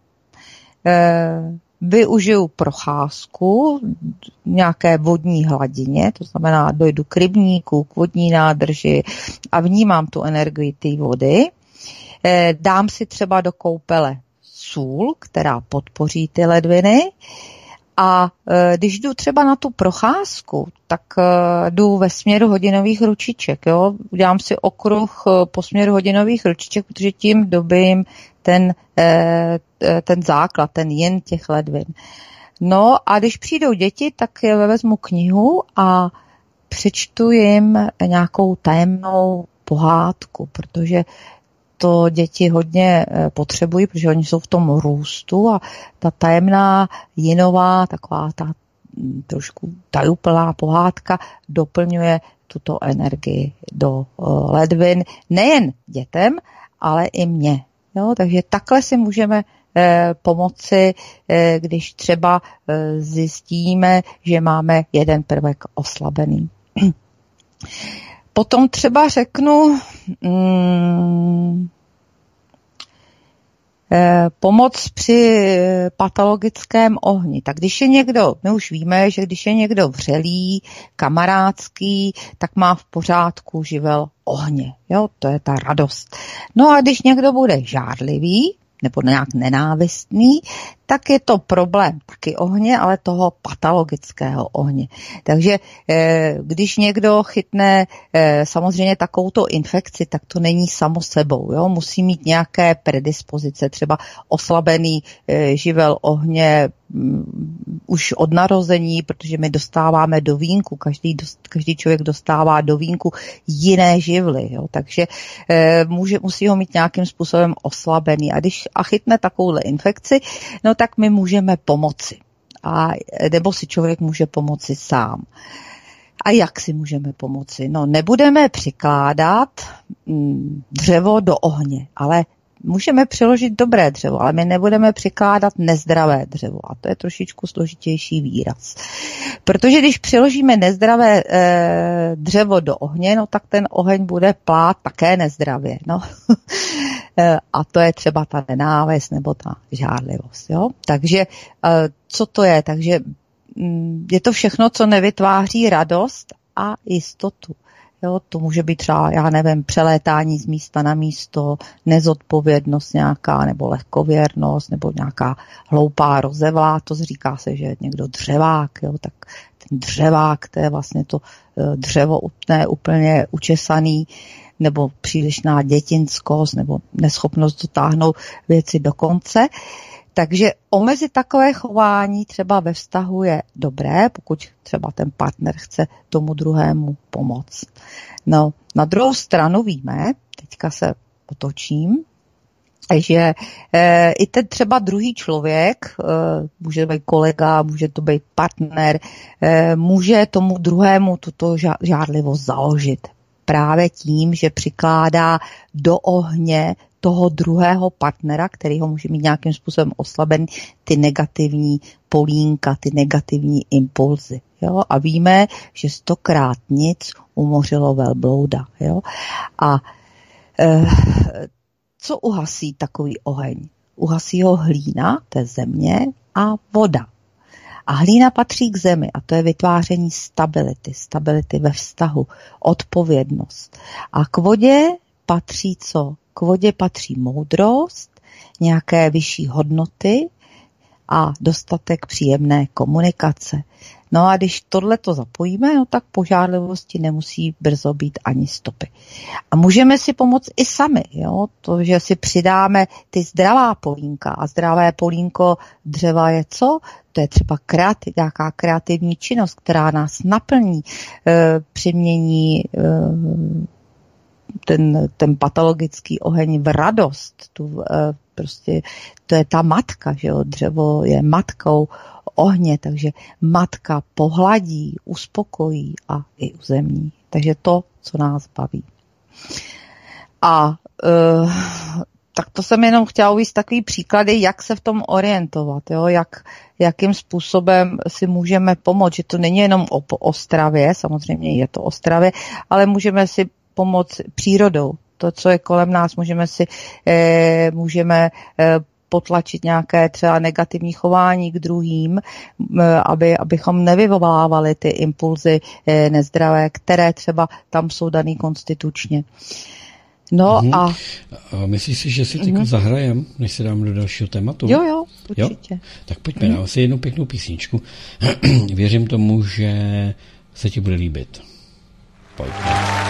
využiju procházku nějaké vodní hladině, to znamená dojdu k rybníku, k vodní nádrži a vnímám tu energii té vody. Dám si třeba do koupele sůl, která podpoří ty ledviny a když jdu třeba na tu procházku, tak jdu ve směru hodinových ručiček. Jo? Udělám si okruh po směru hodinových ručiček, protože tím dobím ten základ, ten jen těch ledvin. No a když přijdou děti, tak vezmu knihu a přečtu jim nějakou tajemnou pohádku, protože to děti hodně potřebují, protože oni jsou v tom růstu a ta tajemná jinová, taková ta trošku tajuplná pohádka doplňuje tuto energii do ledvin nejen dětem, ale i mně. Jo, takže takhle si můžeme pomoci, když třeba zjistíme, že máme jeden prvek oslabený. Potom třeba řeknu pomoc při patologickém ohni. Tak když je někdo, my už víme, že když je někdo vřelý, kamarádský, tak má v pořádku živel ohně. Jo, to je ta radost. No a když někdo bude žárlivý, nebo nějak nenávistný, tak je to problém taky ohně, ale toho patologického ohně. Takže když někdo chytne samozřejmě takovouto infekci, tak to není samo sebou. Jo? Musí mít nějaké predispozice, třeba oslabený živel ohně už od narození, protože my dostáváme do vínku, každý člověk dostává do vínku jiné živly, jo? Takže musí ho mít nějakým způsobem oslabený. A když chytne takovouhle infekci, no tak my můžeme pomoci. Nebo si člověk může pomoci sám. A jak si můžeme pomoci? No, nebudeme přikládat dřevo do ohně, ale můžeme přiložit dobré dřevo, ale my nebudeme přikládat nezdravé dřevo. A to je trošičku složitější výraz. Protože když přiložíme nezdravé dřevo do ohně, no tak ten oheň bude plát také nezdravě. No. A to je třeba ta nenávist nebo ta žárlivost. Jo? Takže co to je? Takže je to všechno, co nevytváří radost a jistotu. Jo, to může být třeba, já nevím, přelétání z místa na místo, nezodpovědnost nějaká, nebo lehkověrnost, nebo nějaká hloupá rozevlátost. Říká se, že je někdo dřevák, jo, tak ten dřevák, to je vlastně to dřevo úplně učesaný, nebo přílišná dětinskost, nebo neschopnost dotáhnout věci do konce. Takže omezit takové chování třeba ve vztahu je dobré, pokud třeba ten partner chce tomu druhému pomoct. No, na druhou stranu víme, teďka se otočím, že i ten třeba druhý člověk, může to být kolega, může to být partner, může tomu druhému tuto žárlivost založit. Právě tím, že přikládá do ohně toho druhého partnera, který ho může mít nějakým způsobem oslaben, ty negativní polínka, ty negativní impulzy. Jo? A víme, že 100krát nic umořilo velblouda. Jo? A co uhasí takový oheň? Uhasí ho hlína, to je země, a voda. A hlína patří k zemi a to je vytváření stability ve vztahu, odpovědnost. A k vodě patří co? K vodě patří moudrost, nějaké vyšší hodnoty a dostatek příjemné komunikace. No a když tohleto zapojíme, no tak požárlivosti nemusí brzo být ani stopy. A můžeme si pomoct i sami, jo? To, že si přidáme ty zdravá polínka a zdravé polínko dřeva je co? To je třeba nějaká kreativní činnost, která nás naplní, přimění ten patologický oheň v radost. Prostě to je ta matka, že jo? Dřevo je matkou ohně, takže matka pohladí, uspokojí a i uzemní. Takže to, co nás baví. A tak to jsem jenom chtěla uvést takový příklady, jak se v tom orientovat, jo? Jakým způsobem si můžeme pomoct, že to není jenom o Ostravě, samozřejmě je to Ostravě, ale můžeme si pomoct přírodou. To, co je kolem nás, můžeme potlačit nějaké třeba negativní chování k druhým, abychom nevyvolávali ty impulzy nezdravé, které třeba tam jsou daný konstitučně. No a myslíš si, že si teď zahrajem, než se dám do dalšího tématu? Jo, určitě. Jo? Tak pojďme, dáme si jednu pěknou písničku. Věřím tomu, že se ti bude líbit. Pojďme.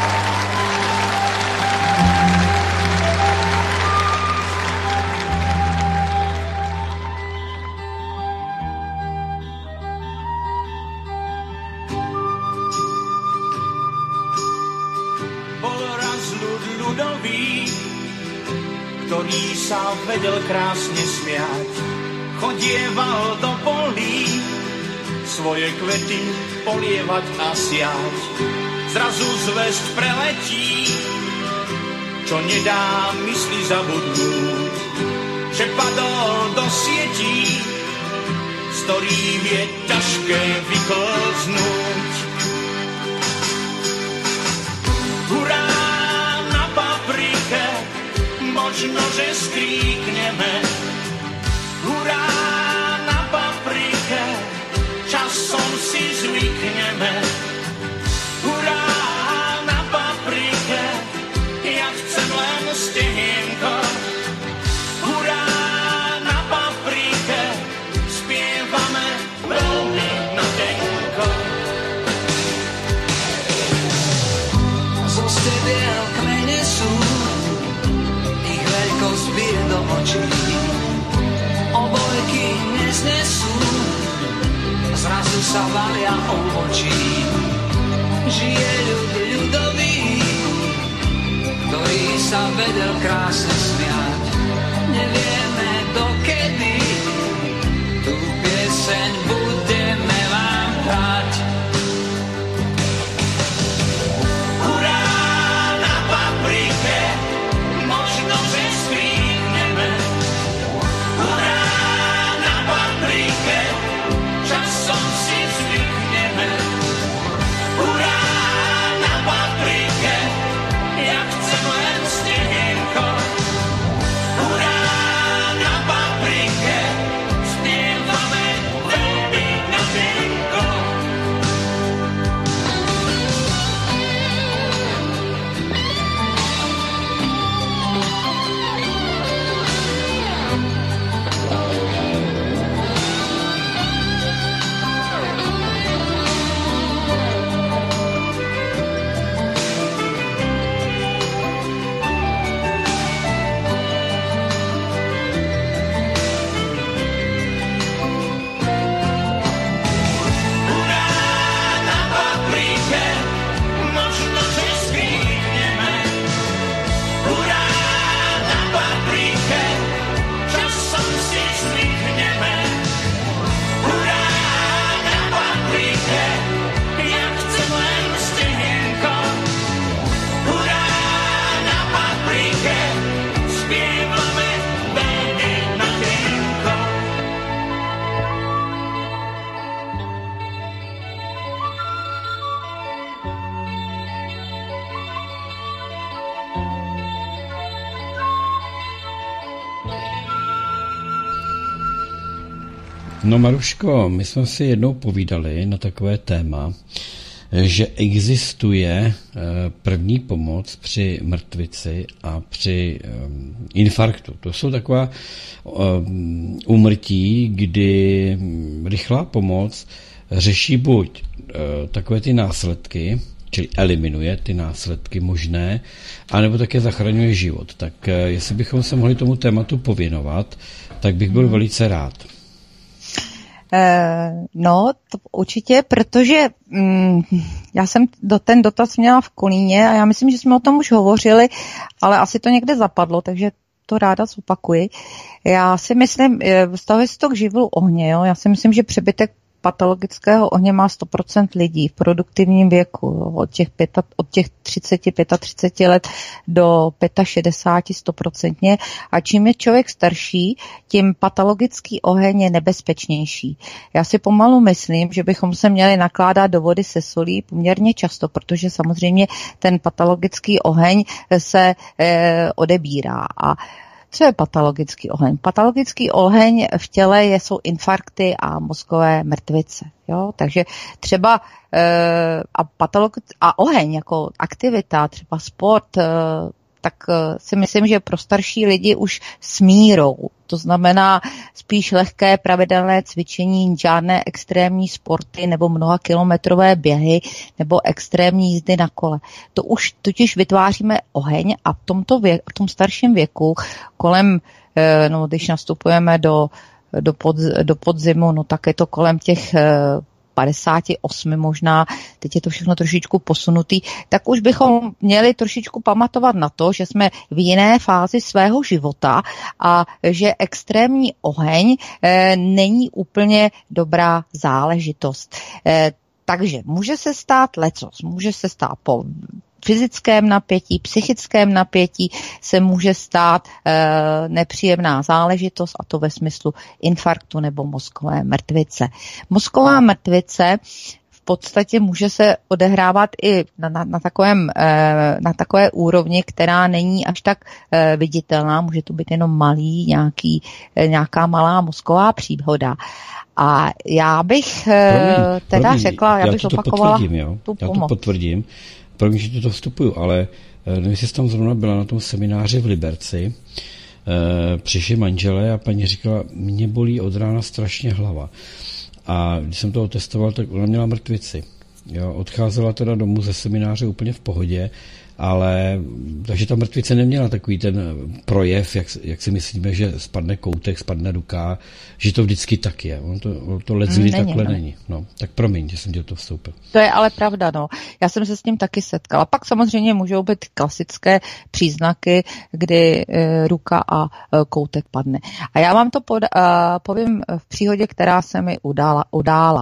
Ktorý sa vedel krásne smiať, chodieval do polí, svoje kvety polievať a siať. Zrazu zvesť preletí, čo nedá mysli zabudnúť, že padol do sietí, z ktorých je ťažké vyklznúť. Hurá na paprike, možno, že skríkneme. Hurá na paprike, časom si zvykneme. Hurá na paprike, ja chcem len stehienko. Hurá na paprike, spievame veľmi natenko. Zo stebiel kmene sú, ich veľkosť bije do očí. Obojky neznesú, zrazu sa valia ovočí. Žije ľud ľudový, ktorý sa vedel krásne smiať. Nevieme dokedy, tú pieseň budeme vám hrať. Hurá na paprike, možno, že skríkneme. Hurá na paprike, časom si zvykneme. Hurá na paprike, ja chcem len stehienko. Hurá na paprike, spievame veľmi natenko. No Maruško, my jsme si jednou povídali na takové téma, že existuje první pomoc při mrtvici a při infarktu. To jsou taková úmrtí, kdy rychlá pomoc řeší buď takové ty následky, čili eliminuje ty následky možné, anebo také zachraňuje život. Tak jestli bychom se mohli tomu tématu pověnovat, tak bych byl velice rád. No, to určitě, protože já jsem ten dotaz měla v Kolíně a já myslím, že jsme o tom už hovořili, ale asi to někde zapadlo, takže to ráda zopakuji. Já si myslím, vztahuje se to k živlu ohně, jo? Já si myslím, že přebytek patologického ohně má 100% lidí v produktivním věku, od těch 30-35 let do 65 100%. A čím je člověk starší, tím patologický oheň je nebezpečnější. Já si pomalu myslím, že bychom se měli nakládat do vody se solí poměrně často, protože samozřejmě ten patologický oheň se odebírá. A co je patologický oheň? Patologický oheň v těle jsou infarkty a mozkové mrtvice. Jo? Takže třeba a oheň jako aktivita, třeba sport, tak si myslím, že pro starší lidi už s mírou. To znamená spíš lehké pravidelné cvičení, žádné extrémní sporty nebo mnohakilometrové běhy nebo extrémní jízdy na kole. To už totiž vytváříme oheň a v tom starším věku kolem, když nastupujeme do podzimu, no tak je to kolem těch 58 možná, teď je to všechno trošičku posunutý, tak už bychom měli trošičku pamatovat na to, že jsme v jiné fázi svého života a že extrémní oheň není úplně dobrá záležitost. Takže může se stát lecos, může se stát fyzickém napětí, psychickém napětí se může stát nepříjemná záležitost, a to ve smyslu infarktu nebo mozkové mrtvice. Mozková mrtvice v podstatě může se odehrávat i na takové úrovni, která není až tak viditelná, může to být jenom nějaká malá mozková příhoda. A já bych řekla, já bych opakovala tu pomoc. Já to potvrdím. Promiň, že to vstupuju, ale nevím, jestli jsi tam zrovna byla na tom semináři v Liberci, přišli manželé a paní říkala, mě bolí od rána strašně hlava. A když jsem to otestoval, tak ona měla mrtvici. Jo, odcházela teda domů ze semináře úplně v pohodě, ale takže ta mrtvice neměla takový ten projev, jak si myslíme, že spadne koutek, spadne ruka, že to vždycky tak je. On to leckdy takhle není. No, tak promiň, že jsem tě to vstoupil. To je ale pravda, no. Já jsem se s tím taky setkala. Pak samozřejmě můžou být klasické příznaky, kdy ruka a koutek padne. A já vám to povím v příhodě, která se mi udála.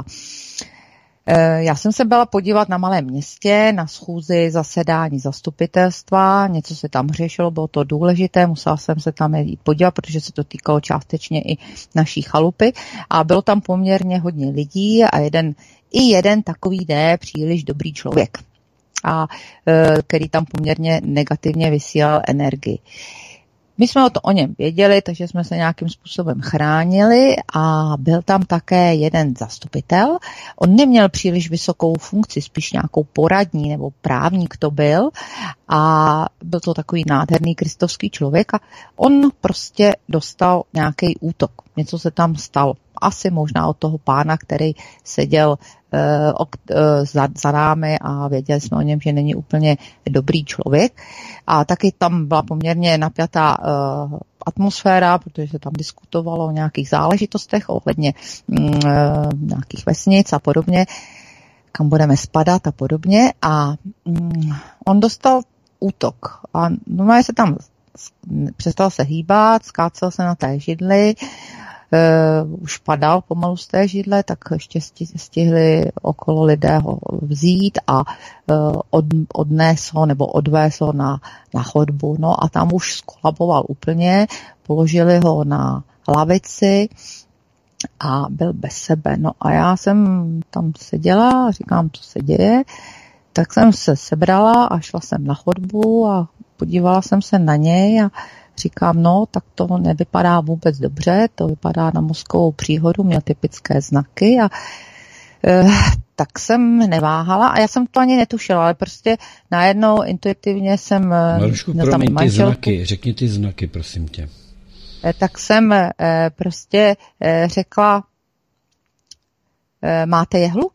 Já jsem se byla podívat na malém městě, na schůzi zasedání zastupitelstva, něco se tam řešilo, bylo to důležité, musela jsem se tam jít podívat, protože se to týkalo částečně i naší chalupy a bylo tam poměrně hodně lidí a jeden takový příliš dobrý člověk, a který tam poměrně negativně vysílal energii. My jsme o něm věděli, takže jsme se nějakým způsobem chránili a byl tam také jeden zastupitel. On neměl příliš vysokou funkci, spíš nějakou poradní nebo právník to byl a byl to takový nádherný kristovský člověk a on prostě dostal nějaký útok. Něco se tam stalo. Asi možná od toho pána, který seděl za námi a věděli jsme o něm, že není úplně dobrý člověk. A taky tam byla poměrně napjatá atmosféra, protože se tam diskutovalo o nějakých záležitostech, ohledně nějakých vesnic a podobně, kam budeme spadat a podobně. A on dostal útok. A normálně se tam přestal se hýbat, skácel se na té židli, už padal pomalu z té židle, tak ještě stihli okolo lidé ho vzít a odnést ho nebo odvést ho na chodbu. No a tam už skolaboval úplně, položili ho na lavici a byl bez sebe. No a já jsem tam seděla a říkám, co se děje. Tak jsem se sebrala a šla jsem na chodbu a podívala jsem se na něj a říkám, no, tak to nevypadá vůbec dobře, to vypadá na mozkovou příhodu, měl typické znaky a tak jsem neváhala a já jsem to ani netušila, ale prostě najednou intuitivně jsem... Marušku, promiň, ty znaky, řekni ty znaky, prosím tě. Tak jsem prostě řekla, máte jehlu?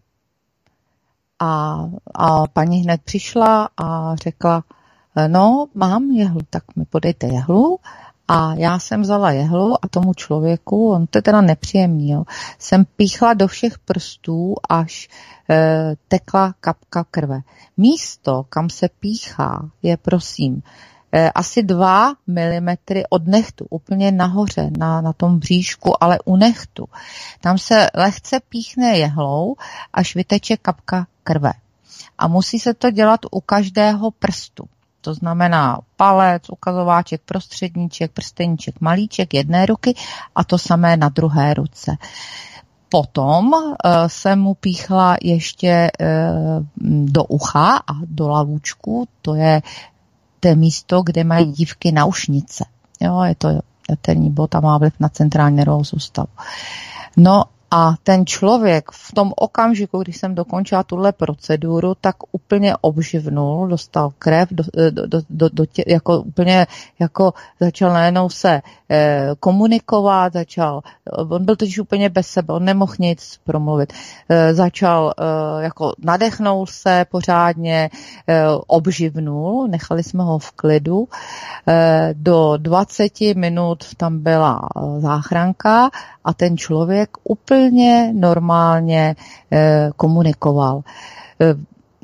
A paní hned přišla a řekla, no, mám jehlu, tak mi podejte jehlu. A já jsem vzala jehlu a tomu člověku, on to je teda nepříjemný, jo, jsem píchla do všech prstů, až tekla kapka krve. Místo, kam se píchá, je prosím asi 2 milimetry od nechtu, úplně nahoře, na tom bříšku, ale u nechtu. Tam se lehce píchne jehlou, až vyteče kapka krve. A musí se to dělat u každého prstu. To znamená palec, ukazováček, prostředníček, prsteníček, malíček jedné ruky a to samé na druhé ruce. Potom jsem mu píchla ještě do ucha a do lavůčku, to je místo, kde mají dívky naušnice. Jo, je to jaterní bod a má vliv na centrální nervovou soustavu. No a ten člověk v tom okamžiku, když jsem dokončila tuhle proceduru, tak úplně obživnul, dostal krev, jako úplně jako začal najednou se komunikovat, on byl totiž úplně bez sebe, on nemohl nic promluvit. Začal jako nadechnul se pořádně, obživnul, nechali jsme ho v klidu. Do 20 minut tam byla záchranka a ten člověk úplně normálně komunikoval.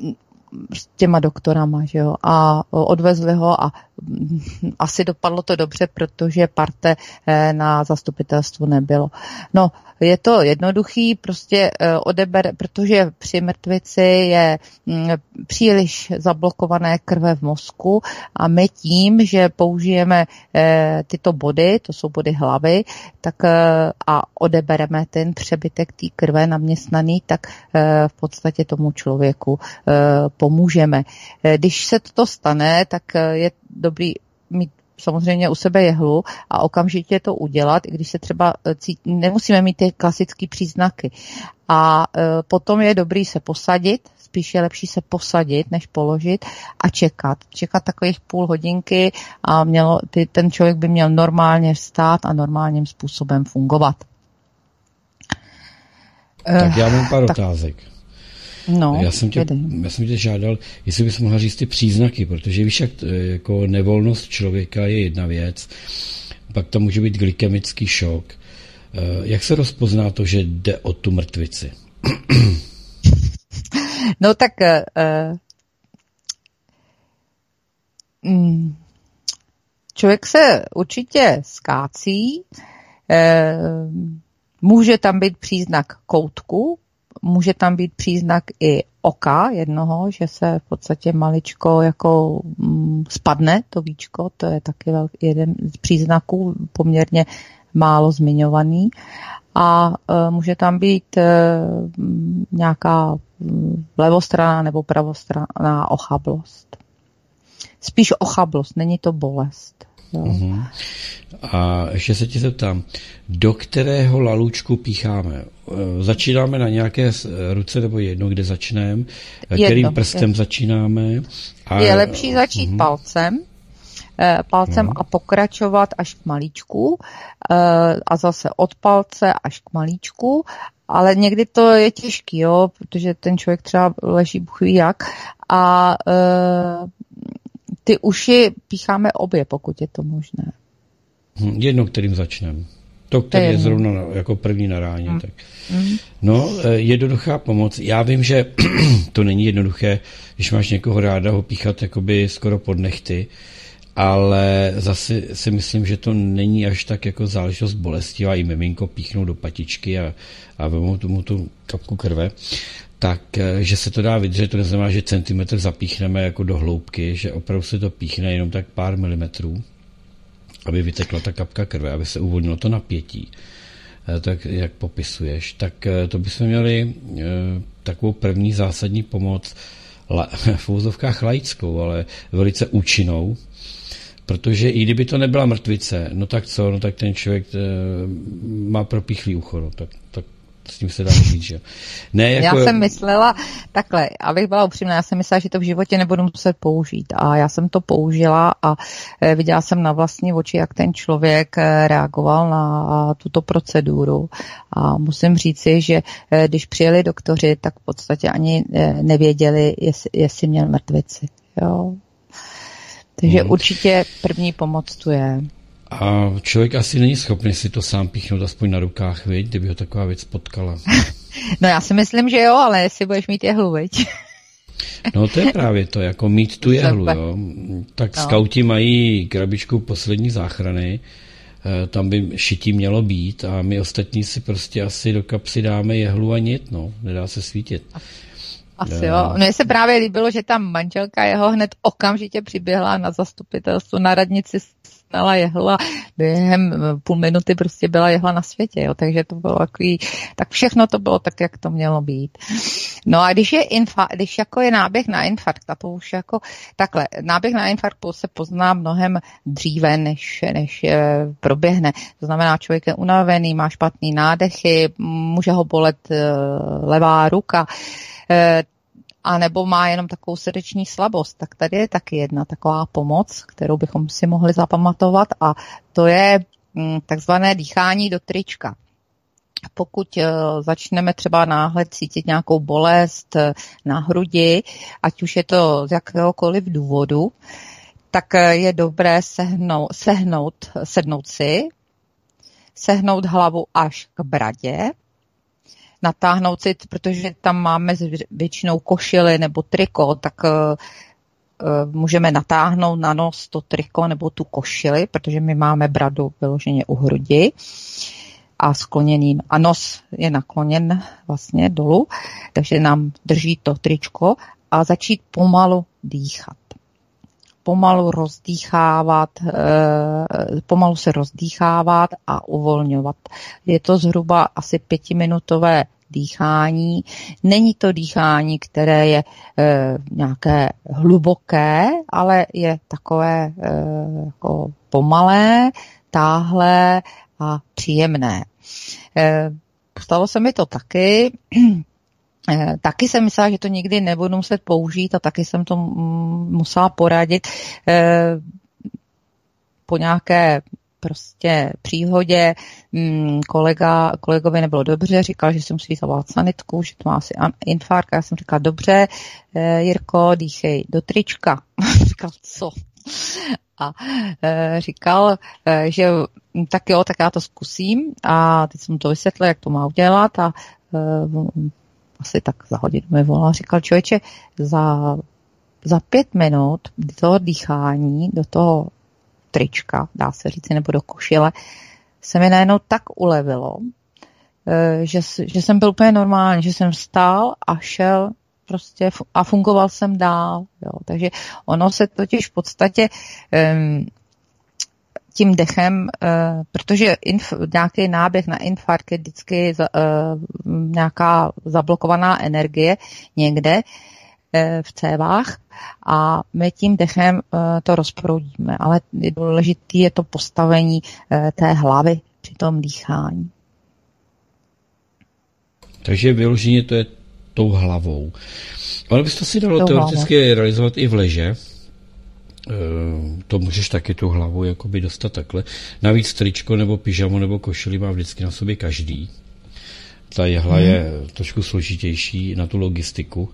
s těma doktorama, že jo, a odvezli ho a asi dopadlo to dobře, protože parte na zastupitelstvu nebylo. No, je to jednoduchý, prostě protože při mrtvici je příliš zablokované krve v mozku a my tím, že použijeme tyto body, to jsou body hlavy, tak a odebereme ten přebytek té krve naměstnaný, tak v podstatě tomu člověku pomůžeme. Když se toto stane, tak je dobrý mít samozřejmě u sebe jehlu a okamžitě to udělat, i když se třeba nemusíme mít ty klasické příznaky. A potom je dobrý se posadit, spíš je lepší se posadit, než položit a čekat. Čekat takových půl hodinky a ten člověk by měl normálně vstát a normálním způsobem fungovat. Tak já mám pár otázek. No, já jsem tě žádal, jestli bys mohla říct ty příznaky, protože víš, jak jako nevolnost člověka je jedna věc, pak tam může být glykemický šok. Jak se rozpozná to, že jde o tu mrtvici? No tak člověk se určitě skácí, může tam být příznak koutku, může tam být příznak i oka jednoho, že se v podstatě maličko jako spadne to víčko, to je taky jeden z příznaků poměrně málo zmiňovaný. A může tam být nějaká levostrana nebo pravostrana ochablost. Spíš ochablost, není to bolest. Uh-huh. A ještě se ti zeptám, do kterého lalůčku pícháme? Začínáme na nějaké ruce nebo jedno, kde začneme? Kterým prstem začínáme? Je lepší začít palcem a pokračovat až k malíčku a zase od palce až k malíčku, ale někdy to je těžký, jo, protože ten člověk třeba leží buchví jak a ty uši pícháme obě, pokud je to možné. Jedno, kterým začneme. To, který je zrovna jako první na ráně. Tak. No, jednoduchá pomoc. Já vím, že to není jednoduché, když máš někoho ráda ho píchat jakoby skoro pod nechty, ale zase si myslím, že to není až tak jako záležitost bolestivá, i miminko píchnou do patičky a vemou tomu tu kapku krve, tak, že se to dá vydržet, to neznamená, že centimetr zapíchneme jako do hloubky, že opravdu se to píchne jenom tak pár milimetrů, aby vytekla ta kapka krve, aby se uvolnilo to napětí, tak jak popisuješ, tak to bychom měli takovou první zásadní pomoc v úzovkách laickou, ale velice účinnou, protože i kdyby to nebyla mrtvice, no tak co, no tak ten člověk má propíchlý ucho, no, tak s tím se dá říct, že? Ne, jako... Já jsem myslela, takhle, abych byla upřímná, já jsem myslela, že to v životě nebudu muset použít a já jsem to použila a viděla jsem na vlastní oči, jak ten člověk reagoval na tuto proceduru a musím říci, že když přijeli doktoři, tak v podstatě ani nevěděli, jestli měl mrtvici, jo. Takže určitě první pomoc tu je. A člověk asi není schopný si to sám píchnout aspoň na rukách, viď, kdyby ho taková věc potkala. No já si myslím, že jo, ale jestli budeš mít jehlu, viď? No to je právě to, jako mít tu jehlu, jo. Tak skauti mají krabičku poslední záchrany, tam by šití mělo být a my ostatní si prostě asi do kapsy dáme jehlu a nit, no, nedá se svítit. Asi jo. Mně se právě líbilo, že tam manželka jeho hned okamžitě přiběhla na zastupitelstvo, na radnici snala jehla, během půl minuty prostě byla jehla na světě, jo, takže to bylo takový, tak všechno to bylo tak, jak to mělo být. No a když jako je náběh na infarkt, a to už jako takhle, náběh na infarkt se pozná mnohem dříve, než proběhne. To znamená, člověk je unavený, má špatný nádechy, může ho bolet levá ruka, a nebo má jenom takovou srdeční slabost, tak tady je taky jedna taková pomoc, kterou bychom si mohli zapamatovat a to je takzvané dýchání do trička. Pokud začneme třeba náhle cítit nějakou bolest na hrudi, ať už je to z jakéhokoliv důvodu, tak je dobré sednout hlavu až k bradě, natáhnout si, protože tam máme většinou košily nebo triko, tak můžeme natáhnout na nos to triko nebo tu košili, protože my máme bradu vyloženě u hrudi a skloněným. A nos je nakloněn vlastně dolů, takže nám drží to tričko a začít pomalu dýchat. Pomalu se rozdýchávat a uvolňovat. Je to zhruba asi 5minutové dýchání. Není to dýchání, které je nějaké hluboké, ale je takové jako pomalé, táhlé a příjemné. Stalo se mi to taky. Taky jsem myslela, že to nikdy nebudu muset použít a taky jsem to musela poradit po nějaké prostě příhodě. Kolegovi nebylo dobře, říkal, že si musí zavolat sanitku, že to má asi infarkt. Já jsem říkala, dobře, Jirko, dýchej do trička. Říkal, co? A říkal, že tak jo, tak já to zkusím a teď jsem mu to vysvětlil, jak to má udělat a asi tak za hodinu mi volal, říkal, člověče, za 5 minut do toho dýchání, do toho trička, dá se říct, nebo do košile, se mi najednou tak ulevilo, že jsem byl úplně normální, že jsem vstál a šel prostě a fungoval jsem dál. Jo. Takže ono se totiž v podstatě tím dechem, protože nějaký náběh na infarkt je vždycky nějaká zablokovaná energie někde v cévách a my tím dechem to rozproudíme. Ale důležité je to postavení té hlavy při tom dýchání. Takže vyloženě to je tou hlavou. Ale bys to si dalo teoreticky realizovat i v leže. To můžeš taky tu hlavu jakoby dostat takhle. Navíc tričko nebo pyžamo nebo košili má vždycky na sobě každý. Ta jehla je trošku složitější na tu logistiku,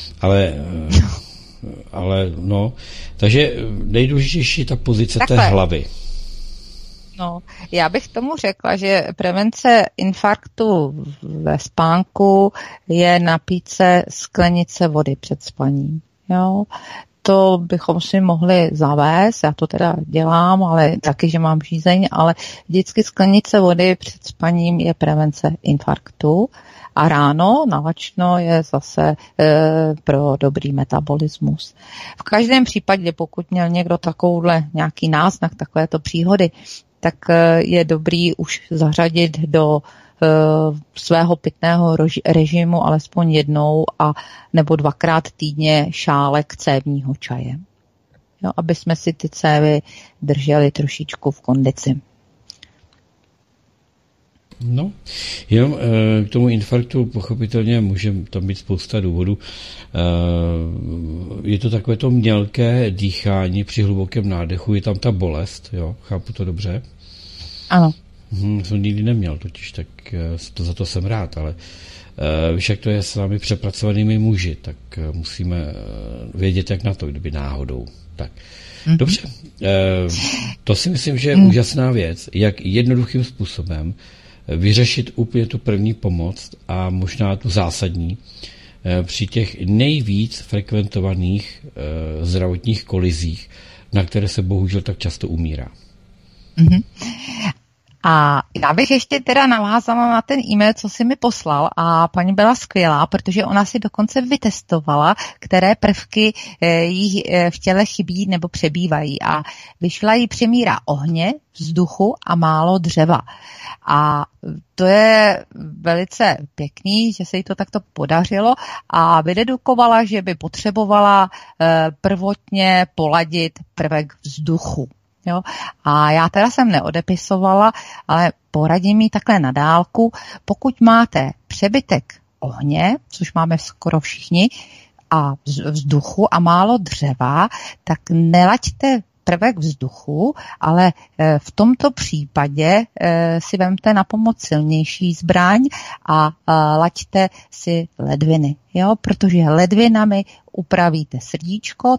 ale no, takže nejdůležitější je ta pozice takhle. Té hlavy. No, já bych tomu řekla, že prevence infarktu ve spánku je napít se sklenice vody před spaním. Jo? To bychom si mohli zavést, já to teda dělám, ale taky, že mám žízeň, ale vždycky sklenice vody před spaním je prevence infarktu a ráno nalačno je zase pro dobrý metabolismus. V každém případě, pokud měl někdo takovouhle nějaký náznak, takovéto příhody, tak je dobrý už zařadit do svého pitného režimu alespoň jednou a nebo 2krát týdně šálek cévního čaje. Jo, aby jsme si ty cévy drželi trošičku v kondici. No, jenom k tomu infarktu pochopitelně může tam být spousta důvodů. Je to takové to mělké dýchání při hlubokém nádechu, je tam ta bolest, jo, chápu to dobře? Ano. Jsem nikdy neměl totiž, tak za to jsem rád, ale víš, jak to je s vámi přepracovanými muži, tak musíme vědět, jak na to, kdyby náhodou. Tak. Dobře, to si myslím, že je úžasná věc, jak jednoduchým způsobem vyřešit úplně tu první pomoc a možná tu zásadní při těch nejvíc frekventovaných zdravotních kolizích, na které se bohužel tak často umírá. A já bych ještě teda navázala na ten e-mail, co jsi mi poslal a paní byla skvělá, protože ona si dokonce vytestovala, které prvky jí v těle chybí nebo přebývají a vyšla jí přemíra ohně, vzduchu a málo dřeva. A to je velice pěkný, že se jí to takto podařilo a vydedukovala, že by potřebovala prvotně poladit prvek vzduchu. Jo? A já teda jsem neodepisovala, ale poradím jí takhle na dálku. Pokud máte přebytek ohně, což máme skoro všichni, a vzduchu a málo dřeva, tak nelaďte prvek vzduchu, ale v tomto případě si vemte na pomoc silnější zbraň a laďte si ledviny, jo? Protože ledvinami upravíte srdíčko,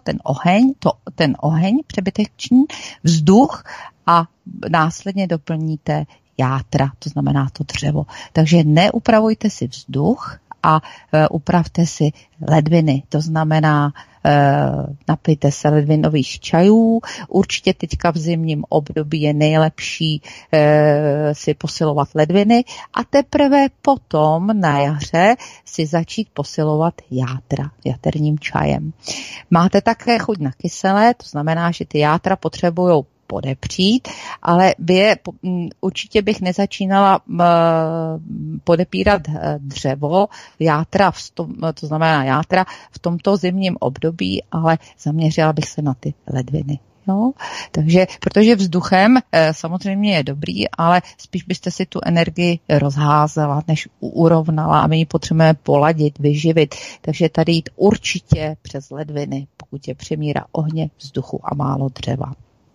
ten oheň přebytečný, vzduch a následně doplníte játra, to znamená to dřevo. Takže neupravujte si vzduch a upravte si ledviny, to znamená napijte se ledvinových čajů. Určitě teďka v zimním období je nejlepší si posilovat ledviny a teprve potom na jaře si začít posilovat játra jaterním čajem. Máte také chuť na kyselé, to znamená, že ty játra potřebují podepřít, ale určitě bych nezačínala podepírat dřevo, játra, to znamená játra v tomto zimním období, ale zaměřila bych se na ty ledviny. No, takže, protože vzduchem samozřejmě je dobrý, ale spíš byste si tu energii rozházela, než urovnala a my ji potřebujeme poladit, vyživit. Takže tady jít určitě přes ledviny, pokud je přemíra ohně, vzduchu a málo dřeva.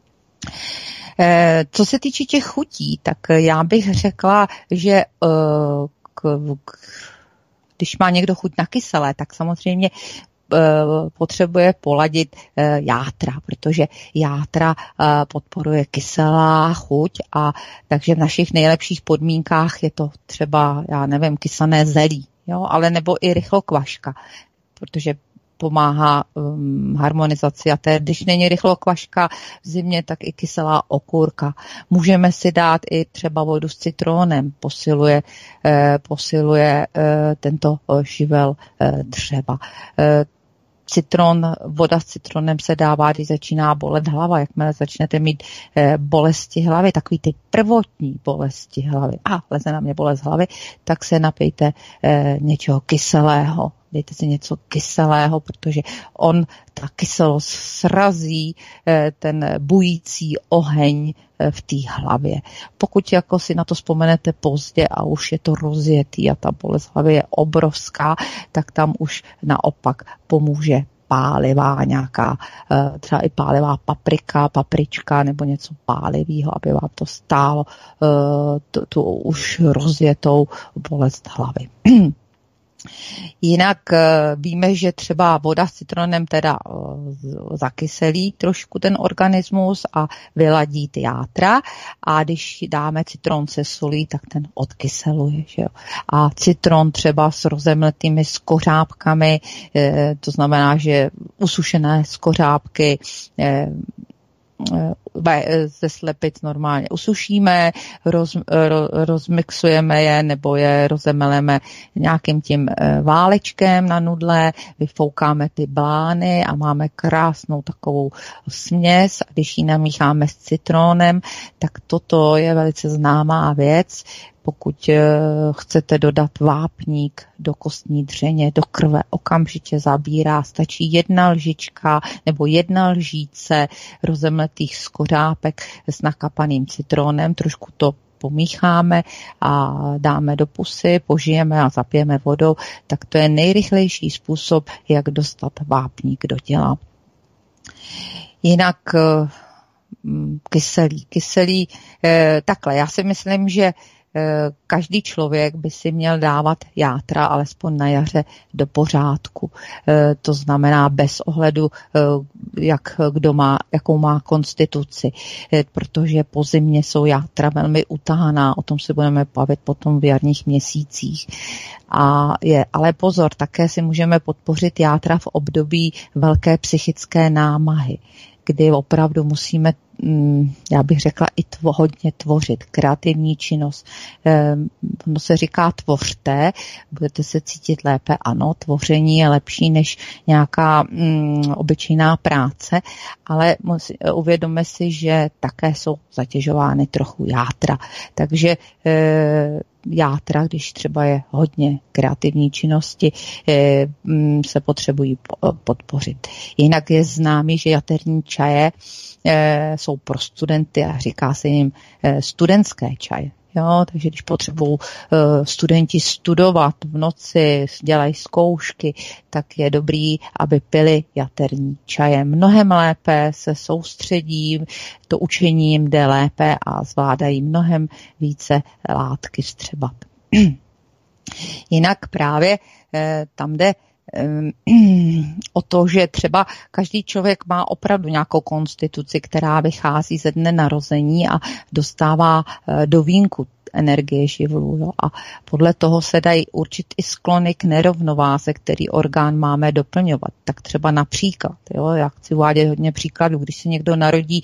Co se týče těch chutí, tak já bych řekla, že když má někdo chuť na kyselé, tak samozřejmě potřebuje poladit játra, protože játra podporuje kyselá chuť a takže v našich nejlepších podmínkách je to třeba, já nevím, kysané zelí, jo, ale nebo i rychlokvaška, protože pomáhá harmonizaci a když není rychlokvaška v zimě, tak i kyselá okurka. Můžeme si dát i třeba vodu s citronem, posiluje tento živel dřeva. Voda s citronem se dává, když začíná bolet hlava, jakmile začnete mít bolesti hlavy, takový ty prvotní bolesti hlavy, leze na mě bolest hlavy, tak se napijte něčeho kyselého. Dejte si něco kyselého, protože ta kyselost srazí ten bující oheň v té hlavě. Pokud jako si na to vzpomenete pozdě a už je to rozjetý a ta bolest hlavy je obrovská, tak tam už naopak pomůže pálivá nějaká, třeba i pálivá paprička nebo něco pálivého, aby vám to stálo tu už rozjetou bolest hlavy. Jinak víme, že třeba voda s citronem teda zakyselí trošku ten organismus a vyladí ty játra a když dáme citron se solí, tak ten odkyseluje. Že jo? A citron třeba s rozemletými skořápkami, to znamená, že usušené skořápky ze slepic normálně usušíme, rozmixujeme je nebo je rozemeleme nějakým tím válečkem na nudle, vyfoukáme ty blány a máme krásnou takovou směs a když ji namícháme s citronem, tak toto je velice známá věc. Pokud chcete dodat vápník do kostní dřeně, do krve, okamžitě zabírá, stačí 1 lžička nebo 1 lžíce rozemletých skořápek s nakapaným citronem, trošku to pomícháme a dáme do pusy, požijeme a zapijeme vodou, tak to je nejrychlejší způsob, jak dostat vápník do těla. Jinak kyselí, takhle, já si myslím, že každý člověk by si měl dávat játra alespoň na jaře do pořádku. To znamená bez ohledu, jakou má konstituci, protože po zimě jsou játra velmi utahaná, o tom se budeme bavit potom v jarních měsících. Ale pozor, také si můžeme podpořit játra v období velké psychické námahy, kdy opravdu musíme, já bych řekla, i hodně tvořit, kreativní činnost. Ono se říká tvořte, budete se cítit lépe. Ano, tvoření je lepší než nějaká obyčejná práce, ale uvědomme si, že také jsou zatěžovány trochu játra. Takže játra, když třeba je hodně kreativní činnosti, se potřebují podpořit. Jinak je známý, že jaterní čaje jsou pro studenty a říká se jim studentské čaje. Jo, takže když potřebují studenti studovat v noci, dělají zkoušky, tak je dobrý, aby pili jaterní čaje. Mnohem lépe se soustředí, to učení jim jde lépe a zvládají mnohem více látky vstřebat. Jinak právě tam jde o to, že třeba každý člověk má opravdu nějakou konstituci, která vychází ze dne narození a dostává do vínku energie živlů. Jo? A podle toho se dají určit i sklony k nerovnováze, který orgán máme doplňovat. Tak třeba například, jo? Já chci uvádět hodně příkladů, když se někdo narodí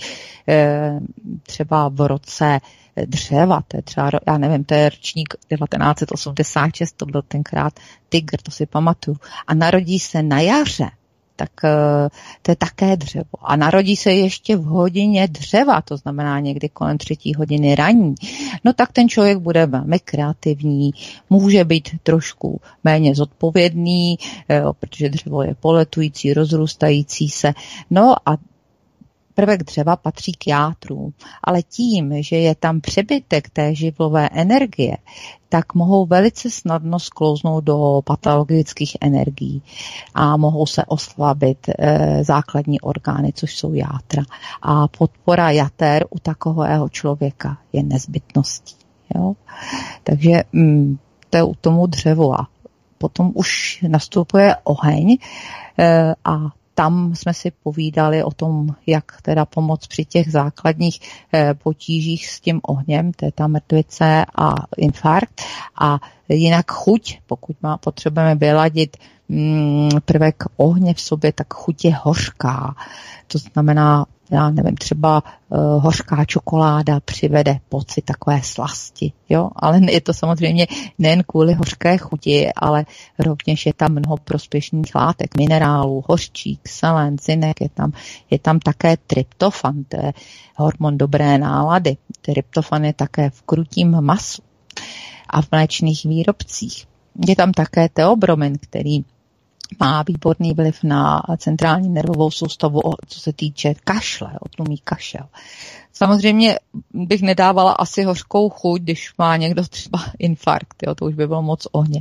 třeba v roce dřeva, to je třeba, já nevím, to je ročník 1986, to byl tenkrát tygr, to si pamatuju, a narodí se na jaře, tak to je také dřevo. A narodí se ještě v hodině dřeva, to znamená někdy kolem 3. hodiny ranní. No tak ten člověk bude velmi kreativní, může být trošku méně zodpovědný, protože dřevo je poletující, rozrůstající se. No a prvek dřeva patří k játrům, ale tím, že je tam přebytek té živlové energie, tak mohou velice snadno sklouznout do patologických energií a mohou se oslabit základní orgány, což jsou játra. A podpora jater u takového člověka je nezbytností. Jo? Takže to je u tomu dřevu. A potom už nastupuje oheň a tam jsme si povídali o tom, jak teda pomoct při těch základních potížích s tím ohněm, to je ta mrtvice a infarkt. A jinak chuť, pokud potřebujeme vyladit prvek ohně v sobě, tak chuť je hořká. To znamená, já nevím, třeba hořká čokoláda přivede pocit takové slasti, jo, ale je to samozřejmě nejen kvůli hořké chuti, ale rovněž je tam mnoho prospěšných látek, minerálů, hořčík, selen, zinek, je tam také tryptofan, to je hormon dobré nálady. Tryptofan je také v krutím masu a v mléčných výrobcích. Je tam také teobromin, který má výborný vliv na centrální nervovou soustavu, co se týče kašle, otlumí kašel. Samozřejmě bych nedávala asi hořkou chuť, když má někdo třeba infarkt, jo, to už by bylo moc ohně.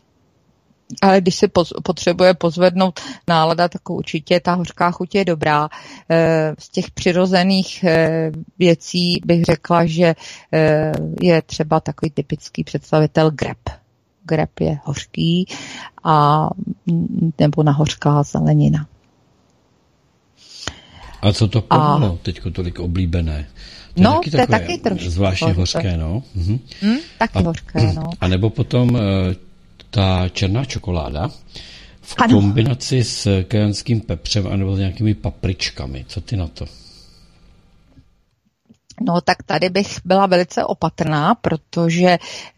Ale když se potřebuje pozvednout nálada, tak určitě ta hořká chuť je dobrá. Z těch přirozených věcí bych řekla, že je třeba takový typický představitel greb. Greb je hořký nebo nahořklá zelenina. A co to pomalo teďko tolik oblíbené? To je taky trošku zvláštně hořké, no. Taky hořké, no. A nebo potom ta černá čokoláda v kombinaci s kajanským pepřem anebo s nějakými papričkami. Co ty na to? No tak tady bych byla velice opatrná, protože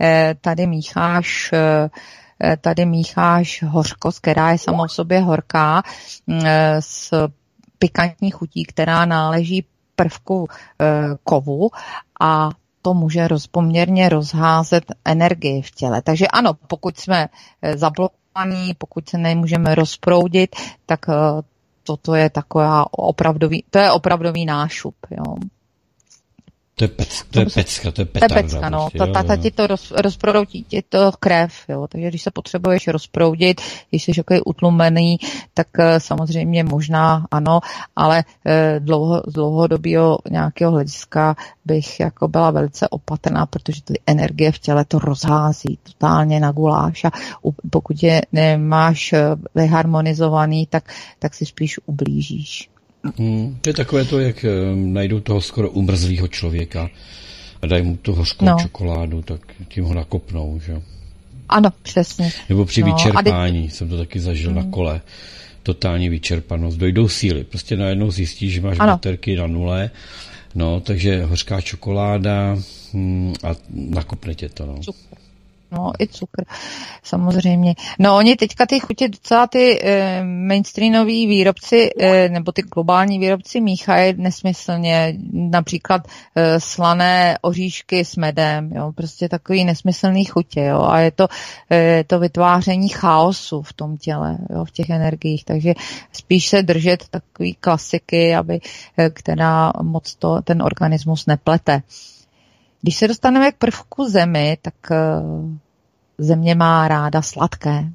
tady mícháš hořkost, která je sama o sobě horká, s pikantní chutí, která náleží prvku kovu a to může poměrně rozházet energii v těle. Takže ano, pokud jsme zablokovaní, pokud se nemůžeme rozproudit, tak toto je opravdový nášup, jo. To je pecka, to je petarda. To je pecka, no. Ta ti to rozproudí ti to krev, jo. Takže když se potřebuješ rozproudit, když jsi takový utlumený, tak samozřejmě možná ano, ale z dlouhodobého nějakého hlediska bych jako byla velice opatrná, protože ty energie v těle to rozhází totálně na guláš a pokud je nemáš vyharmonizovaný, tak si spíš ublížíš. To je takové to, jak najdou toho skoro umrzlého člověka a dají mu tu hořkou čokoládu, tak tím ho nakopnou, že? Ano, přesně. Nebo při vyčerpání, jsem to taky zažil na kole, totální vyčerpanost, dojdou síly, prostě najednou zjistíš, že máš baterky na nule, no, takže hořká čokoláda a nakopne tě to, no. Super. No, i cukr, samozřejmě. No, oni teďka ty chutě docela ty mainstreamoví výrobci, nebo ty globální výrobci míchají nesmyslně, například slané oříšky s medem, jo, prostě takový nesmyslný chutě, jo, a je to vytváření chaosu v tom těle, jo, v těch energiích, takže spíš se držet takový klasiky, která moc ten organismus neplete. Když se dostaneme k prvku zemi, tak země má ráda sladké.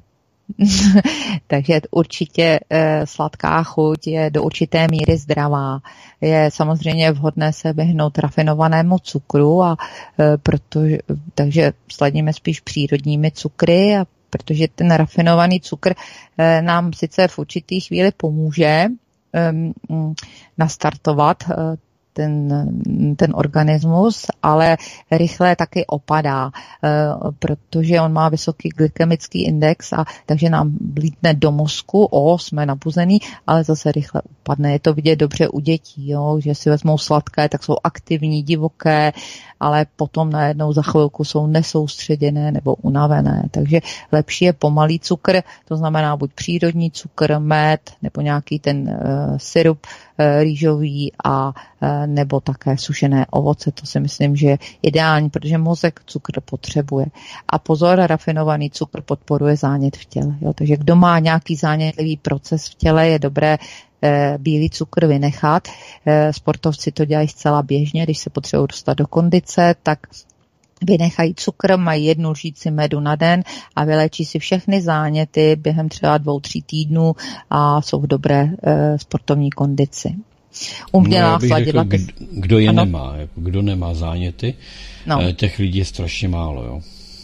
Takže určitě sladká chuť je do určité míry zdravá. Je samozřejmě vhodné se vyhnout rafinovanému cukru, takže sledíme spíš přírodními cukry a protože ten rafinovaný cukr nám sice v určitý chvíli pomůže nastartovat ten organismus, ale rychle taky opadá, protože on má vysoký glykemický index a takže nám vlítne do mozku, jsme nabuzený, ale zase rychle upadne. Je to vidět dobře u dětí, jo, že si vezmou sladké, tak jsou aktivní, divoké, ale potom najednou za chvilku jsou nesoustředěné nebo unavené. Takže lepší je pomalý cukr, to znamená buď přírodní cukr, med nebo nějaký ten syrup rýžový a nebo také sušené ovoce. To si myslím, že je ideální, protože mozek cukr potřebuje. A pozor, rafinovaný cukr podporuje zánět v těle. Jo? Takže kdo má nějaký zánětlivý proces v těle, je dobré bílý cukr vynechat. Sportovci to dělají zcela běžně, když se potřebují dostat do kondice, tak vynechají cukr, mají 1 lžíci medu na den a vylečí si všechny záněty během třeba 2-3 týdnů a jsou v dobré sportovní kondici. Umělá sladidla. Kdo je nemá, kdo nemá záněty, těch lidí je strašně málo, jo.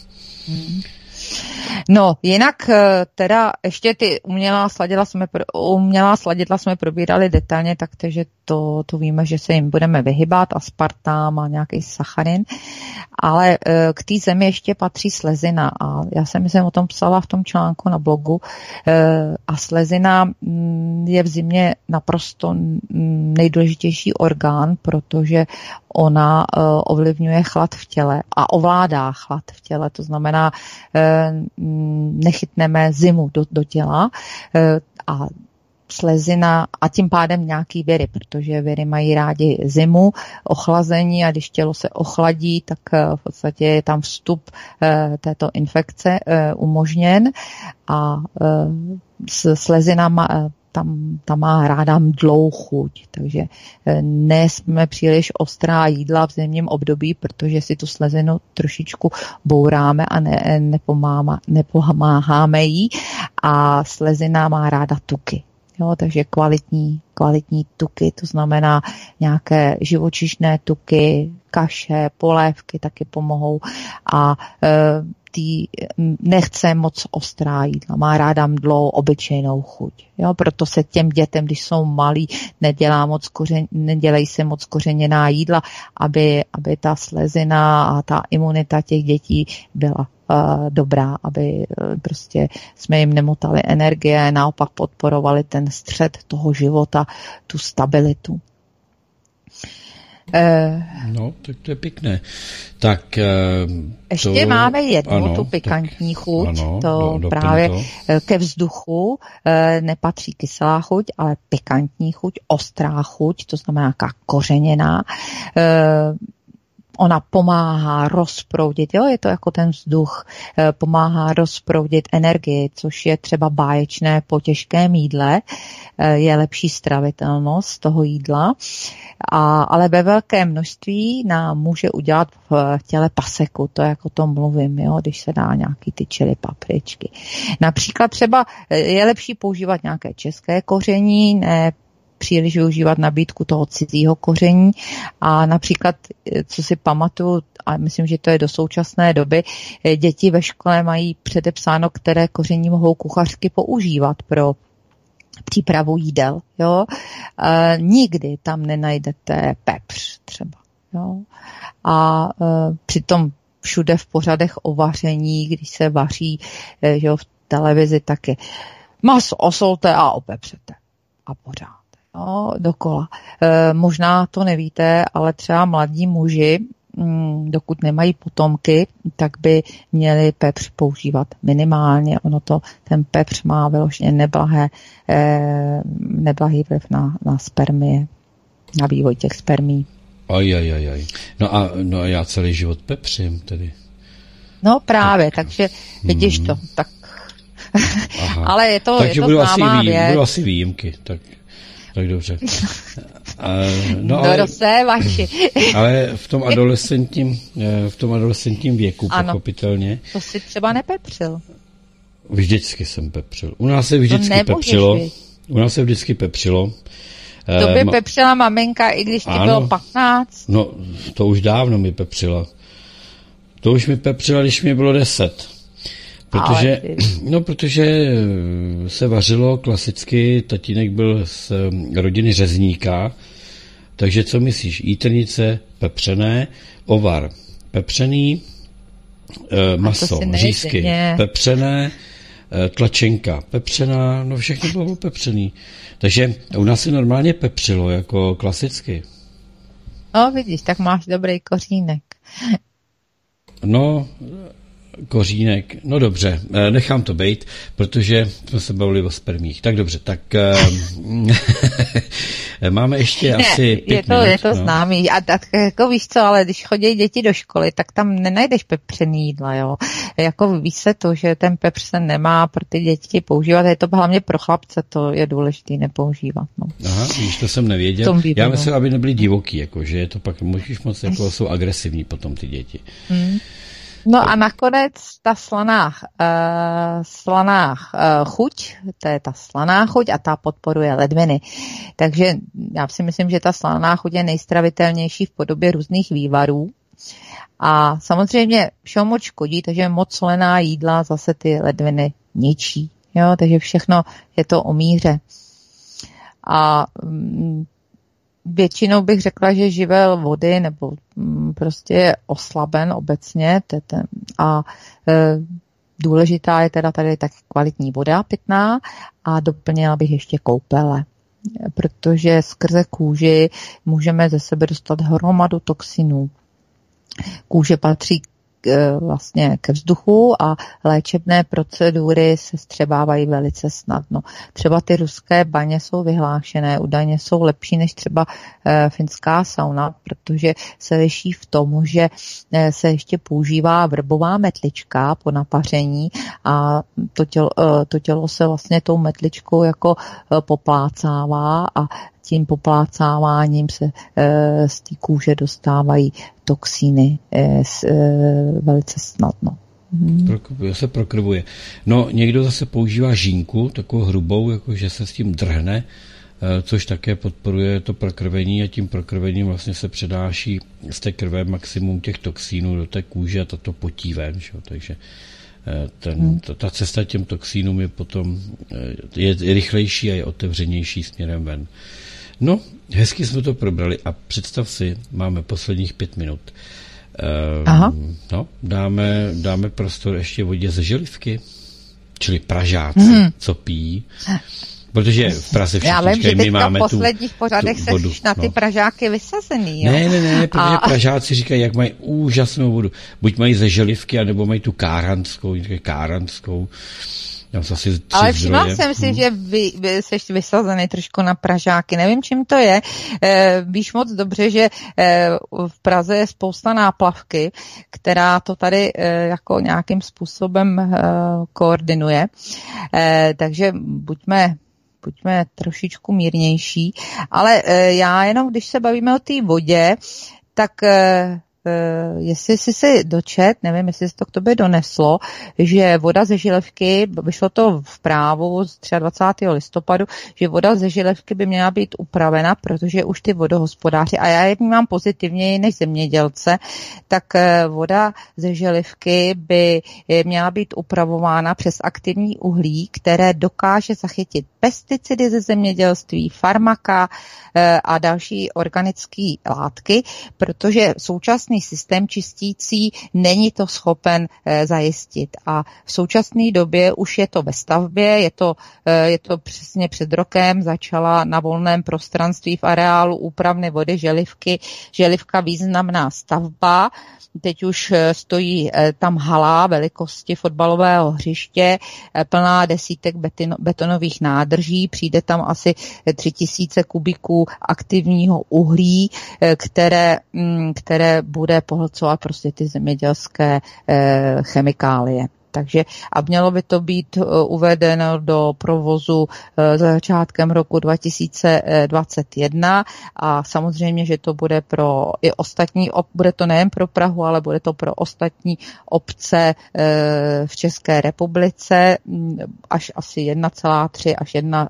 No, jinak teda ještě ty umělá sladidla jsme probírali detailně, takže to víme, že se jim budeme vyhybat, aspartám a nějaký sacharin, ale k té zemi ještě patří slezina a já jsem o tom psala v tom článku na blogu a slezina je v zimě naprosto nejdůležitější orgán, protože ona ovlivňuje chlad v těle a ovládá chlad v těle, to znamená nechytneme zimu do těla a slezina a tím pádem nějaký viry, protože viry mají rádi zimu, ochlazení a když tělo se ochladí, tak v podstatě je tam vstup této infekce umožněn a slezina tam má ráda mdlou chuť, takže nesmíme příliš ostrá jídla v zimním období, protože si tu slezinu trošičku bouráme a nepomáháme jí a slezina má ráda tuky. Jo, takže kvalitní tuky, to znamená nějaké živočišné tuky, kaše, polévky taky pomohou a nechce moc ostrá jídla, má ráda mdlou, obyčejnou chuť. Jo, proto se těm dětem, když jsou malí, nedělají se moc kořeněná jídla, aby ta slezina a ta imunita těch dětí byla dobrá, aby prostě jsme jim nemotali energie, naopak podporovali ten střed toho života, tu stabilitu. No, tak to je pěkné. Tak ještě máme jednu, tu pikantní chuť, to právě ke vzduchu nepatří kyselá chuť, ale pikantní chuť, ostrá chuť, to znamená nějaká kořeněná. Ona pomáhá rozproudit, jo, je to jako ten vzduch, pomáhá rozproudit energii, což je třeba báječné po těžkém jídle, je lepší stravitelnost toho jídla, ale ve velkém množství nám může udělat v těle paseku, to jak o tom mluvím, jo, když se dá nějaký ty čili papričky. Například třeba je lepší používat nějaké české koření, ne příliš využívat nabídku toho cizího koření a například, co si pamatuju, a myslím, že to je do současné doby, děti ve škole mají předepsáno, které koření mohou kuchařky používat pro přípravu jídel. Jo? Nikdy tam nenajdete pepř třeba. Jo? A přitom všude v pořadech o vaření, když se vaří, že jo, v televizi taky maso osolte a opepřete. A pořád. No, dokola. Možná to nevíte, ale třeba mladí muži, dokud nemají potomky, tak by měli pepř používat minimálně. Ten pepř má vyloženě neblahý vliv na spermie, na vývoj těch spermí. Aj. No a já celý život pepřím tedy. No právě, takže vidíš to, tak. Ale je to známá věc. Budou asi výjimky, tak dobře. Ale v tom adolescentním věku, ano, pochopitelně. To si třeba nepepřil. Vždycky jsem pepřil. U nás se vždycky pepřilo. To by pepřila maminka, i když ti bylo 15? No, to už dávno mi pepřila. To už mi pepřila, když mi bylo 10. Protože se vařilo klasicky, tatínek byl z rodiny řezníka, takže co myslíš? Jítrnice pepřené, ovar pepřený, maso, řízky pepřené, tlačenka pepřená, no všechno bylo pepřený. Takže u nás se normálně pepřilo, jako klasicky. No vidíš, tak máš dobrý kořínek. No, kořínek, no dobře, nechám to bejt, protože jsme se bavili o spermích. Tak dobře, tak máme ještě asi 5 minut. Je to známý. A tak jako víš co, ale když chodí děti do školy, tak tam nenajdeš pepřený jídla, jo. Jako víš se to, že ten pepř se nemá pro ty děti používat, je to hlavně pro chlapce, to je důležitý nepoužívat. No. Aha, víš, to jsem nevěděl. Já myslím, aby nebyli divoký, jako, že je to pak můžeš moc, jako jsou agresivní potom ty děti. No a nakonec ta slaná chuť, to je ta slaná chuť a ta podporuje ledviny. Takže já si myslím, že ta slaná chuť je nejstravitelnější v podobě různých vývarů. A samozřejmě všeho moc škodí, takže moc solená jídla zase ty ledviny ničí. Jo? Takže všechno je to o míře. A většinou bych řekla, že živel vody nebo prostě je oslaben obecně a důležitá je teda tady tak kvalitní voda pitná a doplnila bych ještě koupele, protože skrze kůži můžeme ze sebe dostat hromadu toxinů. Kůže patří vlastně ke vzduchu a léčebné procedury se střebávají velice snadno. Třeba ty ruské baně jsou vyhlášené, údajně jsou lepší než třeba finská sauna, protože se liší v tom, že se ještě používá vrbová metlička po napaření a to tělo se vlastně tou metličkou jako poplácává a tím poplácáváním se z té kůže dostávají toxíny velice snadno. Se prokrvuje. No, někdo zase používá žínku, takovou hrubou, jakože se s tím drhne, což také podporuje to prokrvení a tím prokrvením vlastně se předáší z té krve maximum těch toxínů do té kůže a to potí ven. Že? Takže ta cesta těm toxínům je potom je rychlejší a je otevřenější směrem ven. No, hezky jsme to probrali a představ si, máme posledních 5 minut. No, dáme prostor ještě vodě ze želivky, čili Pražáci, co pijí. Protože v Praze všichni říkají, my máme tu vodu. V posledních pořadech seš na ty Pražáky vysazený, jo? Ne, protože Pražáci říkají, jak mají úžasnou vodu. Buď mají ze želivky, anebo mají tu káranskou. Ale všimla jsem si, že vy jsi vysazený trošku na Pražáky. Nevím, čím to je. Víš moc dobře, že v Praze je spousta náplavky, která to tady jako nějakým způsobem koordinuje. Takže buďme trošičku mírnější. Ale já jenom, když se bavíme o té vodě, tak jestli jsi si dočet, nevím, jestli se to k tobě doneslo, že voda ze želivky, vyšlo to v Právu z 23. listopadu, že voda ze želivky by měla být upravena, protože už ty vodohospodáři, a já je vnímám pozitivněji než zemědělce, tak voda ze želivky by měla být upravována přes aktivní uhlí, které dokáže zachytit pesticidy ze zemědělství, farmaka a další organické látky, protože současný systém čistící není to schopen zajistit. A v současné době už je to ve stavbě, je to přesně před rokem, začala na volném prostranství v areálu úpravny vody želivky. Želivka významná stavba, teď už stojí tam hala velikosti fotbalového hřiště, plná desítek betonových nádrží, přijde tam asi 3000 kubiků aktivního uhlí, které bude pohlcovat prostě ty zemědělské chemikálie. Takže a mělo by to být uvedeno do provozu začátkem roku 2021 a samozřejmě, že to bude pro i ostatní, bude to nejen pro Prahu, ale bude to pro ostatní obce v České republice až asi 1,3 až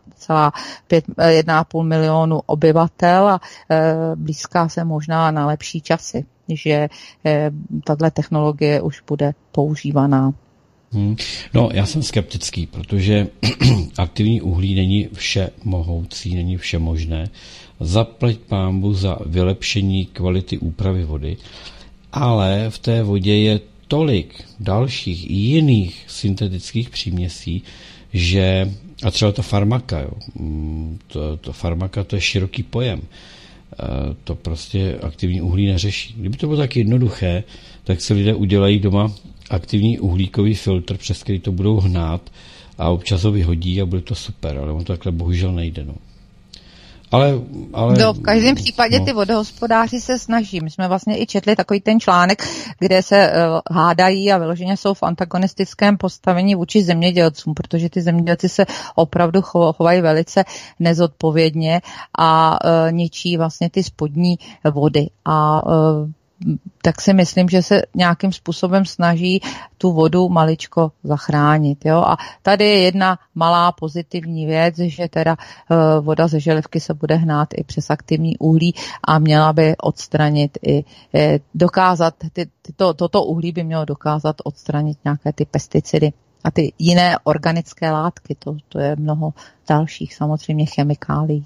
1,5 milionu obyvatel a blízká se možná na lepší časy, že tato technologie už bude používaná. No, já jsem skeptický, protože aktivní uhlí není vše mohoucí, není vše možné. Zaplať pánbu za vylepšení kvality úpravy vody, ale v té vodě je tolik dalších jiných syntetických příměsí, že, a třeba ta farmaka, jo, to farmaka, to je široký pojem, to prostě aktivní uhlí neřeší. Kdyby to bylo tak jednoduché, tak se lidé udělají doma aktivní uhlíkový filtr, přes který to budou hnát a občas ho vyhodí a bude to super, ale on to takhle bohužel nejde. No. Ale v každém případě ty vodohospodáři se snaží. My jsme vlastně i četli takový ten článek, kde se hádají a vyloženě jsou v antagonistickém postavení vůči zemědělcům, protože ty zemědělci se opravdu chovají velice nezodpovědně a ničí vlastně ty spodní vody. A tak si myslím, že se nějakým způsobem snaží tu vodu maličko zachránit. Jo? A tady je jedna malá pozitivní věc, že teda voda ze želivky se bude hnát i přes aktivní uhlí a měla by odstranit i dokázat, toto uhlí by mělo dokázat odstranit nějaké ty pesticidy a ty jiné organické látky. To je mnoho dalších samozřejmě chemikálií.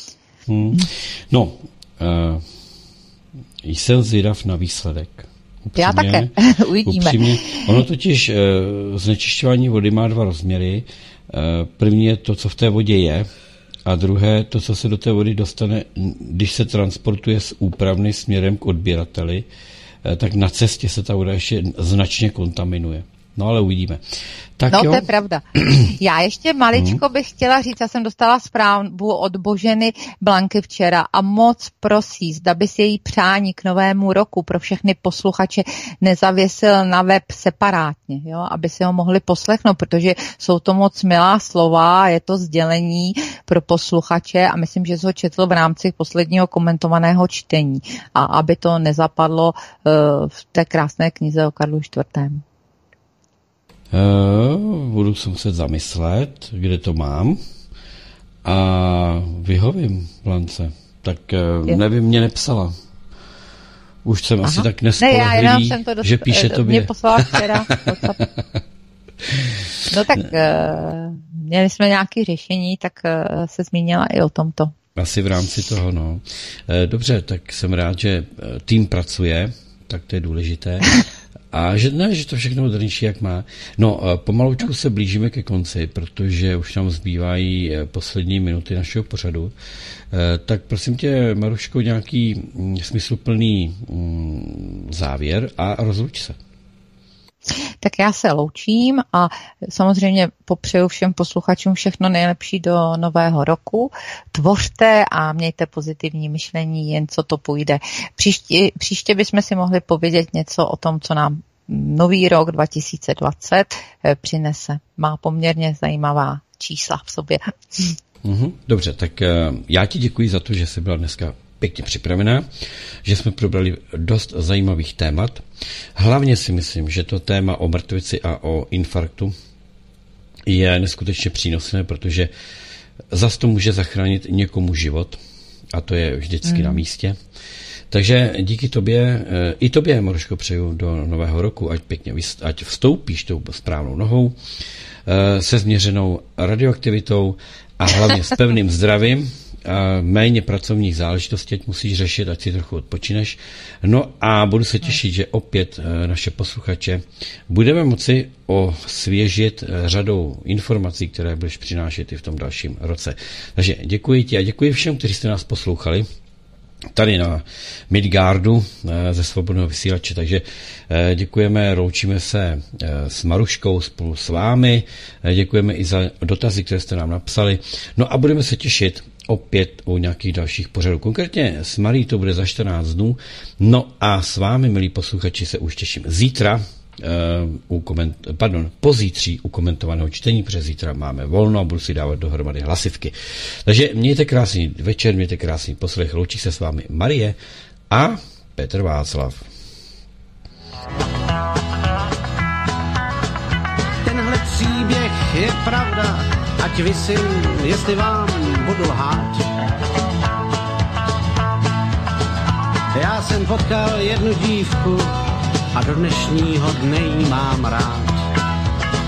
Jsem zvědav na výsledek. Upřímně, já také, uvidíme. Upřímně. Ono totiž znečišťování vody má dva rozměry. První je to, co v té vodě je, a druhé to, co se do té vody dostane, když se transportuje z úpravny směrem k odběrateli, tak na cestě se ta voda ještě značně kontaminuje. No ale uvidíme. Tak no jo. To je pravda. Já ještě maličko bych chtěla říct, já jsem dostala zprávu od Boženy Blanky včera a moc prosí, zda by si její přání k novému roku pro všechny posluchače nezavěsil na web separátně, jo, aby si ho mohli poslechnout, protože jsou to moc milá slova, je to sdělení pro posluchače a myslím, že se ho četl v rámci posledního komentovaného čtení a aby to nezapadlo v té krásné knize o Karlu IV. Budu se muset zamyslet, kde to mám a vyhovím Blance. Tak nevím, mě nepsala. Už jsem asi tak nespolehlivý, že píše tobě. Mě poslala včera. No tak měli jsme nějaké řešení, tak se zmínila i o tomto. Asi v rámci toho, no. Dobře, tak jsem rád, že tým pracuje, tak to je důležité. A že to všechno odrničí, jak má. No, pomalučku se blížíme ke konci, protože už nám zbývají poslední minuty našeho pořadu. Tak prosím tě, Maruško, nějaký smysluplný závěr a rozluč se. Tak já se loučím a samozřejmě popřeju všem posluchačům všechno nejlepší do nového roku. Tvořte a mějte pozitivní myšlení, jen co to půjde. Příště bychom si mohli povědět něco o tom, co nám nový rok 2020 přinese. Má poměrně zajímavá čísla v sobě. Dobře, tak já ti děkuji za to, že jsi byla dneska pěkně připravená, že jsme probrali dost zajímavých témat. Hlavně si myslím, že to téma o mrtvici a o infarktu je neskutečně přínosné, protože zas to může zachránit někomu život a to je vždycky na místě. Takže díky tobě, i tobě, Maruško, přeju do nového roku, ať vstoupíš tou správnou nohou, se změřenou radioaktivitou a hlavně s pevným zdravím, méně pracovních záležitostí, ať musíš řešit, ať si trochu odpočineš. No a budu se těšit, že opět naše posluchače budeme moci osvěžit řadou informací, které budeš přinášet i v tom dalším roce. Takže děkuji ti a děkuji všem, kteří jste nás poslouchali tady na Midgardu ze Svobodného vysílače. Takže děkujeme, loučíme se s Maruškou spolu s vámi, děkujeme i za dotazy, které jste nám napsali. No a budeme se těšit opět u nějakých dalších pořadů. Konkrétně s Marí to bude za 14 dnů. No a s vámi, milí posluchači, se už těším zítra, pozítří u komentovaného čtení, protože zítra máme volno a budu si dávat dohromady hlasivky. Takže mějte krásný večer, mějte krásný poslech. Loučí se s vámi Marie a Petr Václav. Tenhle příběh je pravda, ať visím, jestli vám budu lhát. Já jsem potkal jednu dívku a do dnešního dne jí mám rád.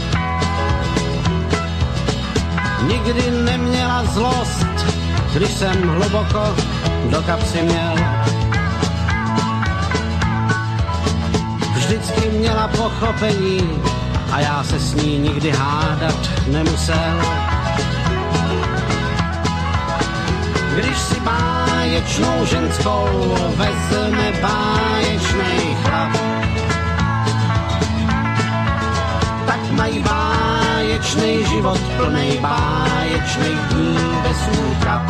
nikdy neměla zlost, když jsem hluboko do kapsy měl. Vždycky měla pochopení a já se s ní nikdy hádat nemusel. Když si báječnou ženskou vezme báječnej chlap, tak mají báječnej život plnej báječnej dní bez útrap.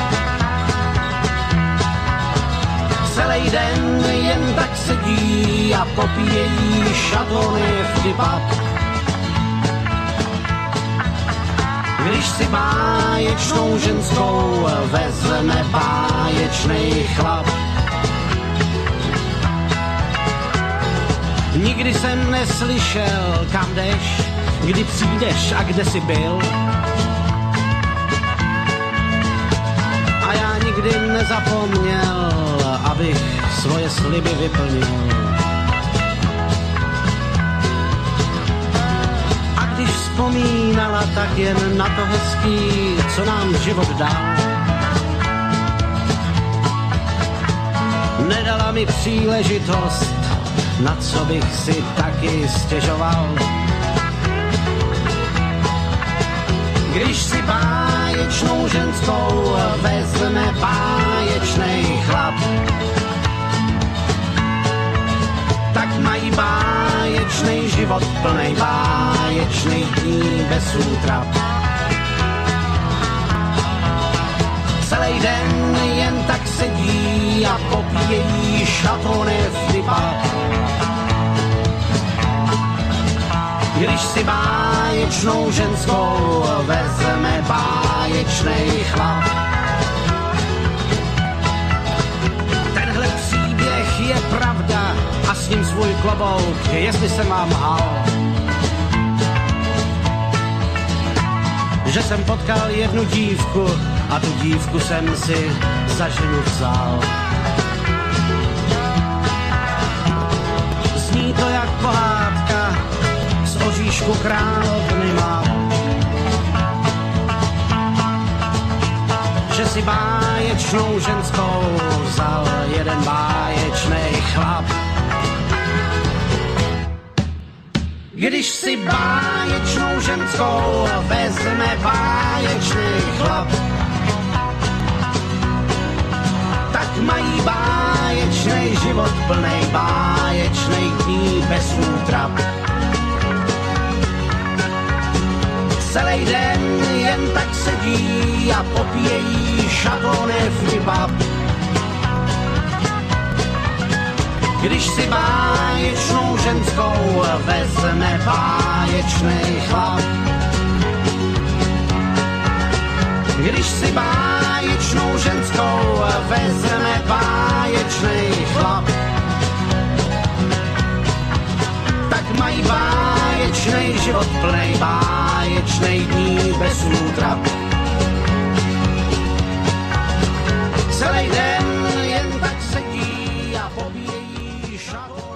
Celý den jen tak sedí a popíjejí šatony vtipap. Když si báječnou ženskou vezme báječnej chlap. Nikdy jsem neslyšel, kam jdeš, kdy přijdeš a kde jsi byl. A já nikdy nezapomněl, abych svoje sliby vyplnil. A když vzpomínala, tak jen na to hezký, co nám život dal. Nedala mi příležitost, na co bych si taky stěžoval. Když si báječnou ženskou vezme báječnej chlap, tak mají báječnej život plnej báječnej dní bez útrap. Celý den jen tak sedí a popíjejí šatony vtipap. Když si báječnou ženskou vezme báječnej chlap. Tenhle příběh je pravda a s ním svůj klobouk, jestli jsem vám lhal. Že jsem potkal jednu dívku a tu dívku jsem si za ženu vzal. Zní to jak pohádka z oříšku královny má. Že si báječnou ženskou vzal jeden báječnej chlap. Když si báječnou ženskou vezme báječnej chlap, tak mají báječnej život plnej báječnej dní bez útrap. Celý den jen tak sedí a popíjejí šatony vtipap. Když si báječnou ženskou vezme báječnej chlap. Když si báječnou ženskou vezme báječnej chlap, tak mají báječnej život plnej báječnej dní bez útrap. Celý den jen tak sedí a popíjejí šatony.